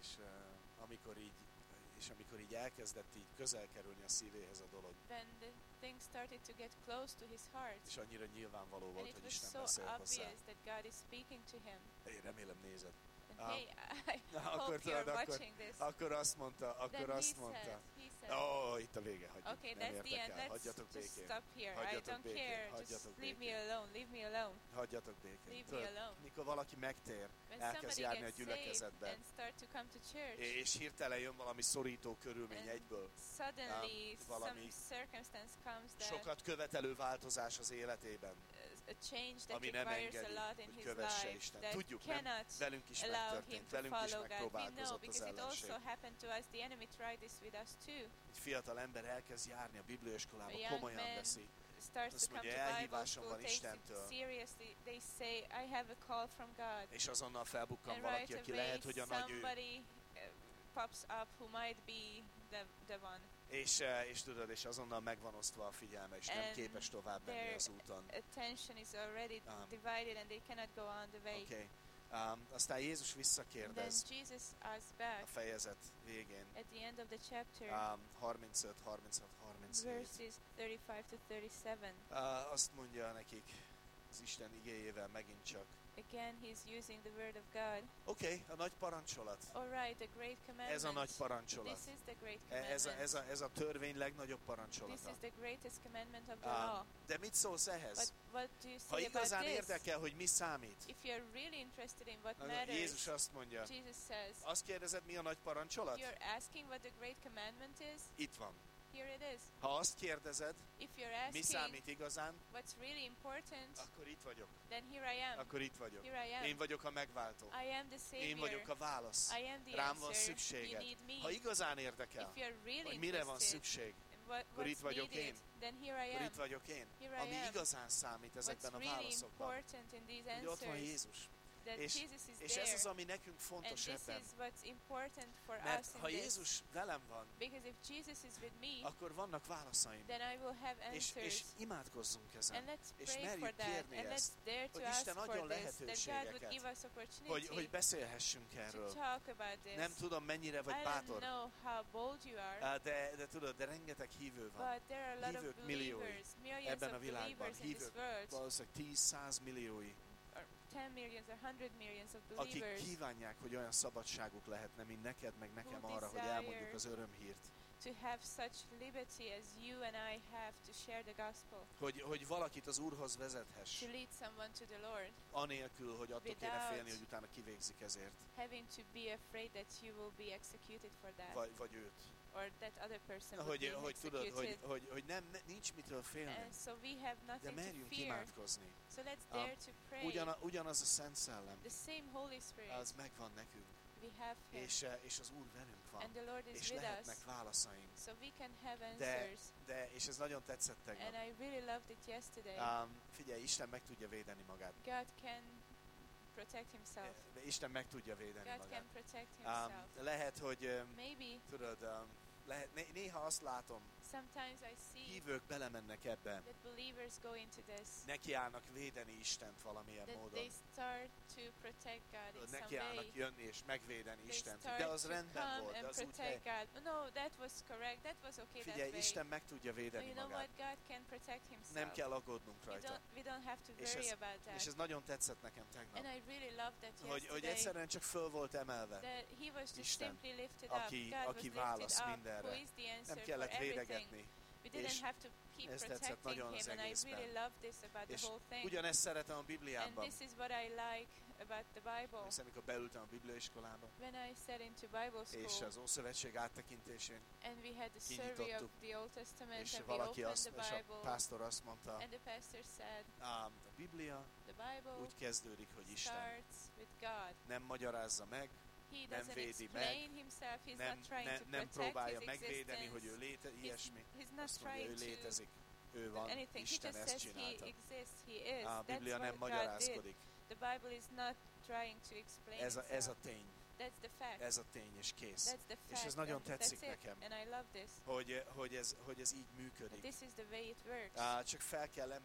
és uh, amikor így és amikor így elkezdett így közel kerülni a szívéhez a dolog, when the thing started to get close to his heart, és annyira nyilvánvaló and volt, it hogy was Isten so beszél hozzá. obvious that God is speaking to him. Én remélem nézed. And Ah. hey, I Akkor hope tudod, you're akkor, watching this. akkor azt mondta, akkor Then he azt mondta. said, he said, Ó, oh, itt a vége, hagyjuk, okay, nem that's the end. érdekel, Let's hagyjatok just békén. stop here. I Hagyjatok don't békén, care. Just hagyjatok leave me békén. alone. Leave me alone. Hagyjatok békén. Leave me Tudod, alone. mikor valaki megtér, When elkezd somebody járni a gets saved gyülekezetbe, and start to come to church, és hirtelen jön valami szorító körülmény And egyből. suddenly Um, some valami circumstance comes that Sokat követelő változás az életében, uh, a change that ami nem requires engedi, a lot in hogy his kövesse life Isten. that Tudjuk, nem? cannot Velünk is allow him megtörtént, to velünk is follow God. We know megpróbálkozott az because it ellenség. also happened to us. The enemy tried this with us too. Egy fiatal ember elkezd járni a A bibliaiskolába, young komolyan man veszi. starts Azt to come mondja, to Bible elhívásom school, van takes it Istentől. seriously. They say, I have a call from God. És azonnal felbukkan And valaki, right aki away lehet, hogy a nagy ő. somebody uh, pops up who might be the, the one. És, eh, és tudod, és azonnal megvan osztva a figyelme, és nem And képes tovább menni their az úton. attention is already Um, divided and they cannot go on the way. Oké. Okay. Um, aztán Jézus And then visszakérdez Jesus asks a back fejezet végén. at the end of the chapter, Um, harmincöt, harminchat, harminchét. verses thirty-five to thirty-seven. Uh, azt mondja nekik az Isten igéjével megint csak. Again, he's using the word of God. Oké, okay, a nagy parancsolat. All right, the great commandment. Ez a nagy parancsolat. This is the great E- Ez a, commandment. ez, a, ez a törvény legnagyobb This parancsolata. is the greatest commandment of the Um, law. de mit szólsz But ehhez? what do you Ha say about igazán this? érdekel, hogy mi számít, If you're really interested in what az- matters, Jézus azt mondja, Jesus says, azt kérdezed, mi a nagy parancsolat? you're asking what the great commandment is? Itt van. Here it is. Ha azt kérdezed, If you're mi asking számít igazán, what's really important, akkor itt vagyok. then here I am. Akkor itt vagyok. Here I am. Én vagyok a megváltó. I am the Savior. Én vagyok a válasz. I am the Rám van answer. szükséged. You need me. Ha igazán érdekel, If you're really hogy mire van interested szükség, in what, akkor itt what's vagyok needed, én. then here I akkor am. itt vagyok én. Here I Ami am. igazán számít What's ezekben a really válaszokban, important in these hogy ott van answers, Jézus. that És, Jesus is és there. ez az, ami nekünk And fontos this ebben. is what's important for us Mert in ha this. Jézus velem van, Because if Jesus is with me, akkor vannak válaszaim. then I will have És, answers. és imádkozzunk ezen. And let's És pray for merjük that. kérni And let's ezt, dare to hogy ask Isten for adjon this. That God would lehetőségeket, give us hogy, opportunity hogy beszélhessünk to erről. talk about this. Nem tudom, mennyire vagy I don't bátor, know how bold you are, Á, de, de tudod, de rengeteg hívő van. but there are a lot of Hívők milliói believers, millions ebben a of világban. believers in this Hívők world, valószínűleg tíz-száz milliói, or ten millions or hundred millions of akik believers kívánják, hogy olyan szabadságuk lehetne, mint neked, meg nekem Who arra, hogy desire elmondjuk az örömhírt. to have such liberty as you and I have to share the gospel, Hogy, hogy valakit az Úrhoz vezethess, to lead someone to the Lord, anélkül, hogy attól kéne Without- félni, hogy utána kivégzik ezért, having to be afraid that you will be executed for that, vagy, vagy őt. or that other person will Hogy, be hogy tudod, executed. hogy, hogy, hogy nem, ne- nincs mitől félni, And so we have de nothing to merjünk fear. imádkozni. So let's Um, dare to pray. Ugyan, ugyanaz a Szent Szellem, The same Holy Spirit, az megvan nekünk, we have Him, és, eh, és az Úr velünk van, and the Lord is és with us, lehetnek válaszaink. so we can have De, answers. de, és ez nagyon tetszett And tegnap. I really loved it yesterday. Um, figyelj, Isten meg tudja védeni magát. God can protect Himself. De Isten meg tudja védeni God magát. can protect Um, Himself. lehet, hogy um, Maybe tudod, um, lehet, né- néha azt látom, sometimes I see hívők belemennek ebbe, that believers go into this, nekiállnak védeni Istent valamilyen that módon. they start to protect God in Tudod, some nekiállnak way. jönni és megvédeni They Istent. start De az to rendben come volt, de and az úgy hely. protect God. No, that was correct. That was okay that Figyelj, way. Isten meg tudja No, védeni you know what? magát. God can protect Himself. Nem kell aggódnunk We rajta. don't, we don't have to És worry ez- about that. És ez nagyon tetszett nekem tegnap. And I really loved that Hogy, hogy yesterday. egyszerűen csak föl volt emelve. That He was just Isten, simply lifted aki- up. God aki was válasz lifted up. mindenre. Who is the answer Nem for kellett everything. védegetni. We didn't És have to keep ez tetszett protecting nagyon az Him, and I egészben. really love this about És the whole thing. ugyanezt szeretem a And Bibliában. this is what I like about the Bible. Hiszen amikor beültem a bibliaiskolába, When I sat into Bible és school, az Ószövetség áttekintésén, and we had the survey of kinyitottuk, the Old Testament, és and we valaki opened azt, the és a Bible, pásztor azt mondta, and the pastor said, "Ám, a Biblia the Bible úgy kezdődik, hogy Isten starts with God. nem magyarázza meg, He nem doesn't védi explain himself. He's nem, not trying ne, to nem protect próbálja his megvédeni, hogy ő existence. léte, He's, ilyesmi. he's not Azt mondja, ő trying to létezik, ő do van, anything. He Isten just ezt says he csinálta. exists. He is. A That's Biblia nem what God did. magyarázkodik. The Bible is not trying to explain Ez a, ez a itself. tény, That's the fact. ez a tény, és kész. That's the fact. És ez nagyon and tetszik that's it. nekem, And I love this. hogy, hogy, ez, hogy ez így That működik. this is the way it works. Á, csak fel kell emelnünk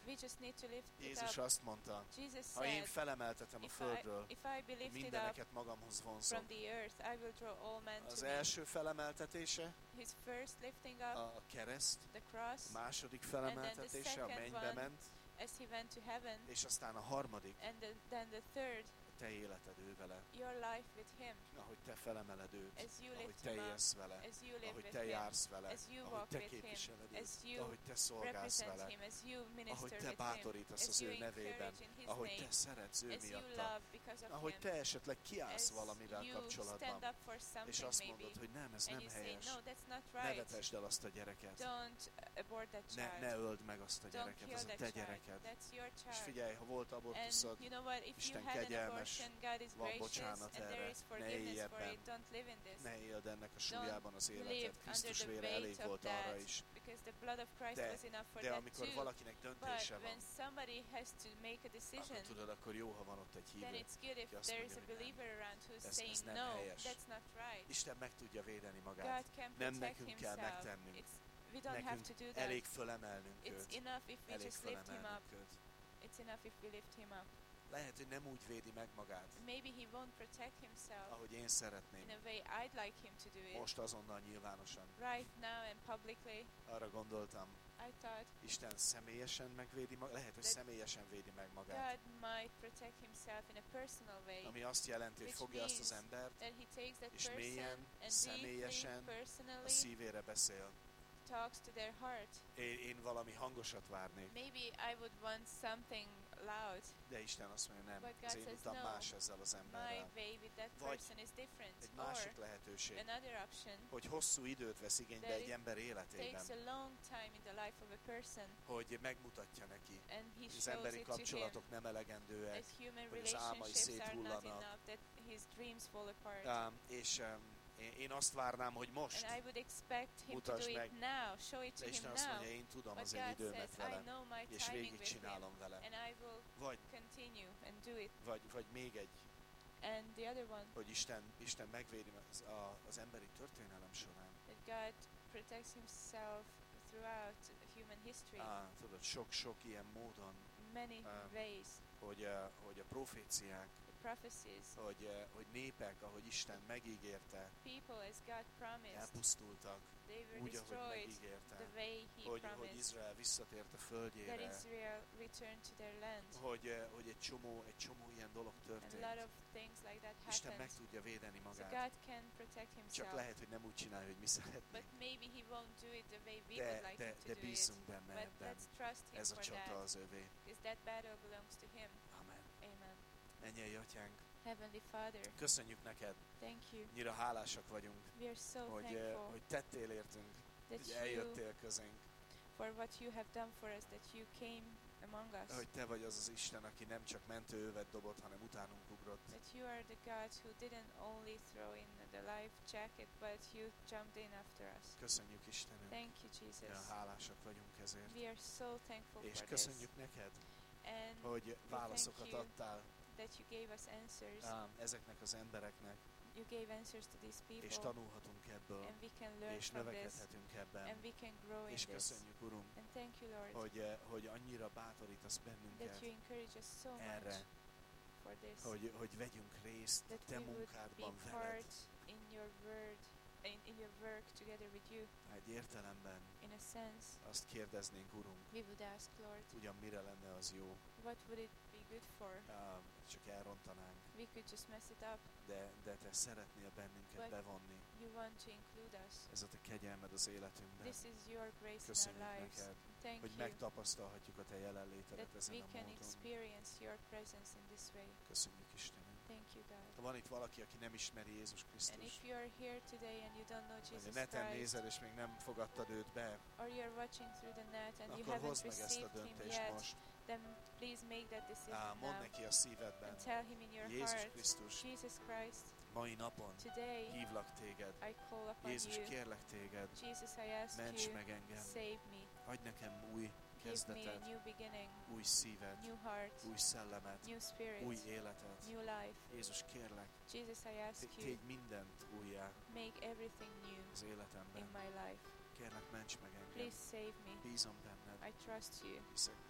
We just need to lift it Jézus up. azt mondta, Jesus ha én said, felemeltetem a if I, földről, if I be lifted up mindeneket magamhoz vonzom. from the earth, I will draw all men Az to me. első felemeltetése His first lifting up, a kereszt, the cross, a második felemeltetése a second mennybe one, ment, as he went to heaven, és aztán a harmadik, and the, then the third, a te életed ő vele, your life with him, ahogy te felemeled őt, as you ahogy lift te him up, élsz vele, as you live ahogy with te him, jársz vele, as you ahogy walk te with him, képviseled as őt, you ahogy te szolgálsz represent vele, him, as you ahogy minister te with bátorítasz him, az as you ő nevében, encourage in his ahogy name, te szeretsz ő as you miatta, love because of ahogy him, te esetleg kiállsz as valamivel you stand kapcsolatban, up for és something azt maybe, mondod, hogy nem, ez and nem you say, helyes, no, that's not ne right, vetesd el azt a gyereket, don't abort that ne, child, ne öld meg azt a don't gyereket, kill az a that te child, gyereked. that's your És child. figyelj, ha volt And abortuszod, you know what, if you Isten had an kegyelmes, abortion, God is van gracious, bocsánat and there erre, is ne forgiveness élj for ebben, it, don't live in this. ne éld ennek a súlyában az Live életed, under Krisztus the vére weight elég of volt arra that, is. because the blood of Christ De, was enough for de that amikor too. valakinek But döntése when van, somebody has to make a akkor decision, tudod, akkor jó, ha van ott egy then hívő. it's good if aki azt there is mondja, a hogy nem. believer around who's Ez- saying ez nem no, helyes. that's not right. Isten meg tudja védeni God magát. can Nem protect nekünk kell himself. megtennünk. It's, we don't have Nekünk to do that. elég fölemelnünk It's őt. enough if we Elég just lift him up. fölemelnünk őt. It's enough if we lift him up. Lehet, hogy nem úgy védi meg magát, Maybe he won't protect himself ahogy én in szeretném. a way I'd like him to do it. Most azonnal nyilvánosan. Right now and publicly, Arra gondoltam, I thought Isten személyesen megvédi magát, lehet, hogy That személyesen védi meg magát. God might protect himself in a personal way, Ami azt jelenti, hogy which fogja azt az means embert, that he takes that és person mélyen, and deeply, személyesen a personally szívére beszél. talks to their heart. Én, én valami hangosat várnék, Maybe I would want something loud. de Isten azt mondja, nem, But God az én says utam no. más ezzel az My emberrel. way with that Vagy person is different. Egy Or másik lehetőség, another option hogy hosszú időt vesz igénybe That egy it ember életében, takes a long time in the life of a person, hogy megmutatja neki, and he hogy az shows emberi it to him kapcsolatok nem elegendőek, that human hogy az álmai relationships are not széthullanak. enough, that his dreams fall apart. Um, és um, én, én azt várnám, hogy most, And I would expect him to mutasd do meg. it now, show it to de him Isten azt now. mondja, én tudom But az én God időmet says, I vele, know my és timing végig with him, csinálom vele. and I will Vagy, continue and do it. vagy, vagy még egy, And the other one, hogy Isten, Isten megvédi az, a, az emberi történelem során. that God protects himself throughout human history, Á, tudod, sok-sok ilyen módon, many um, ways. hogy, uh, hogy a proféciák, The prophecies, hogy, uh, hogy népek, ahogy Isten megígérte, people as God promised, elpusztultak, they were úgy, ahogy destroyed megígérte, the way he hogy, hogy promised. Izrael visszatért a That földjére, Israel returned to their land. hogy, uh, hogy egy csomó, egy csomó ilyen dolog And a lot történt. of things like that Isten meg happened. tudja védeni So magát. God can protect Csak himself. lehet, hogy nem úgy csinálja, hogy mi But szeretnénk. maybe he won't do it the way we De, would like de, him to de do it. bízzunk benne But ebben. let's trust him Ez a for csata that, az övé. because that battle belongs to him. Amen. Amen. Mennyei Atyánk, Heavenly Father, köszönjük neked, thank you. annyira hálásak vagyunk, We are so hogy, eh, thankful hogy tettél értünk, that hogy you, eljöttél közénk, for what you have done for us, that you came among us. hogy te vagy az az Isten, aki nem csak mentőövet dobott, hanem utánunk ugrott. That you are the God who didn't only throw in the life jacket, but you jumped in after us. Köszönjük Istenünk, Thank you, Jesus. olyan hálásak vagyunk ezért. We are so thankful És for this. köszönjük neked, And hogy válaszokat you. adtál that you gave us answers. ám, ezeknek az embereknek, You gave answers to these és people. tanulhatunk ebből, And we can learn és from this. növekedhetünk ebben. And we can grow in És this. köszönjük, Urunk, And thank you, Lord, hogy, eh, hogy annyira bátorítasz that bennünket you encourage us so erre, much for this. hogy, hogy vegyünk részt a That te we would be munkádban veled. part in your word, in, in your work together with you. Egy értelemben In a sense, azt kérdeznénk, Urunk, we would ask, Lord, ugyan mire lenne az jó, what would it be good for? ám, csak elrontanánk, We could just mess it up. de, de te szeretnél bennünket But bevonni. You want to include us. Ez a te kegyelmed az életünkben. This is your grace in our Köszönjük lives. neked, Thank hogy you megtapasztalhatjuk a te jelenlétedet that ezen we a can módon. experience your presence in this way. Köszönjük, Istenem. Thank you, God. Ha van itt valaki, aki nem ismeri Jézus And Krisztust, if you are here today and you don't know vagy Jesus a neten Christ, nézed, és még nem fogadtad őt be, or you're watching through the net and you akkor haven't hozd meg ezt a received Him döntést yet, most. then please make that decision Á, mondd now neki a szívedben, and tell Him in your Jézus heart, Krisztus, Jesus Christ, mai napon today hívlak téged. I call upon Jézus, you. kérlek téged, Jesus, I ask ments you, meg engem, save me, adj nekem új give me a kezdetet, new beginning, új szívet, new heart, új szellemet, new spirit, új életet. new life. Jézus, kérlek, Jesus, I ask té- you, tégy mindent újjá make everything new az in életemben. my life. Kérlek, ments meg engem. Please save me. Bízom benned, I trust you. hiszek benned.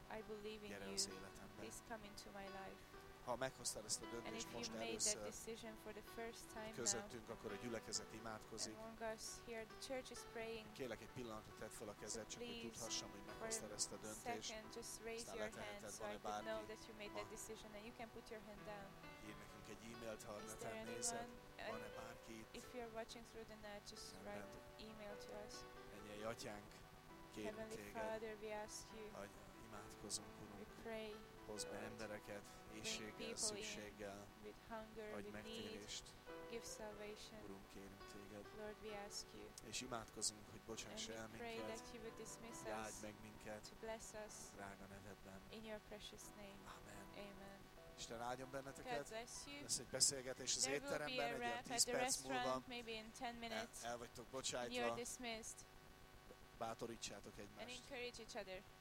I believe in gyere you. az életembe. Please come into my life. Ha meghoztad ezt a And if döntést you most made that először decision for the first time now, közöttünk, akkor a gyülekezet imádkozik. among us here, the church is praying. Kérlek, egy pillanatra tedd fel a kezed, csak hogy Please, tudhassam, hogy For meghoztad ezt a a döntést. second, just raise Aztán your leteheted, hand so van-e I could know bárki that you made ma? that decision, and you can put your hand down. Ír nekünk egy e-mailt, ha a Is neten there nézed. anyone? Van-e And bárki itt? if you're watching through the net, just Rendben. write email to us. Mennyei atyánk, kérünk Heavenly téged, Father, we ask you, hogy imádkozunk, we Urunk. pray, Hozz be Lord. embereket, éhséggel, people in. szükséggel, with hunger, adj with need, megtérést. give salvation. Urunk, kérünk téged. Lord, we ask you. És imádkozunk, hogy And bocsáss we el pray minket, that you would dismiss hogy áld us, meg minket, to bless us drága nevedben. in your precious name. Amen. Amen. Isten áldjon God benneteket. bless you. Lesz egy beszélgetés az There will be étteremben, a egy ilyen wrap at tíz the perc múlva. restaurant, maybe in ten El, minutes. el vagytok And you're bocsájtva, dismissed. bátorítsátok And egymást. encourage each other.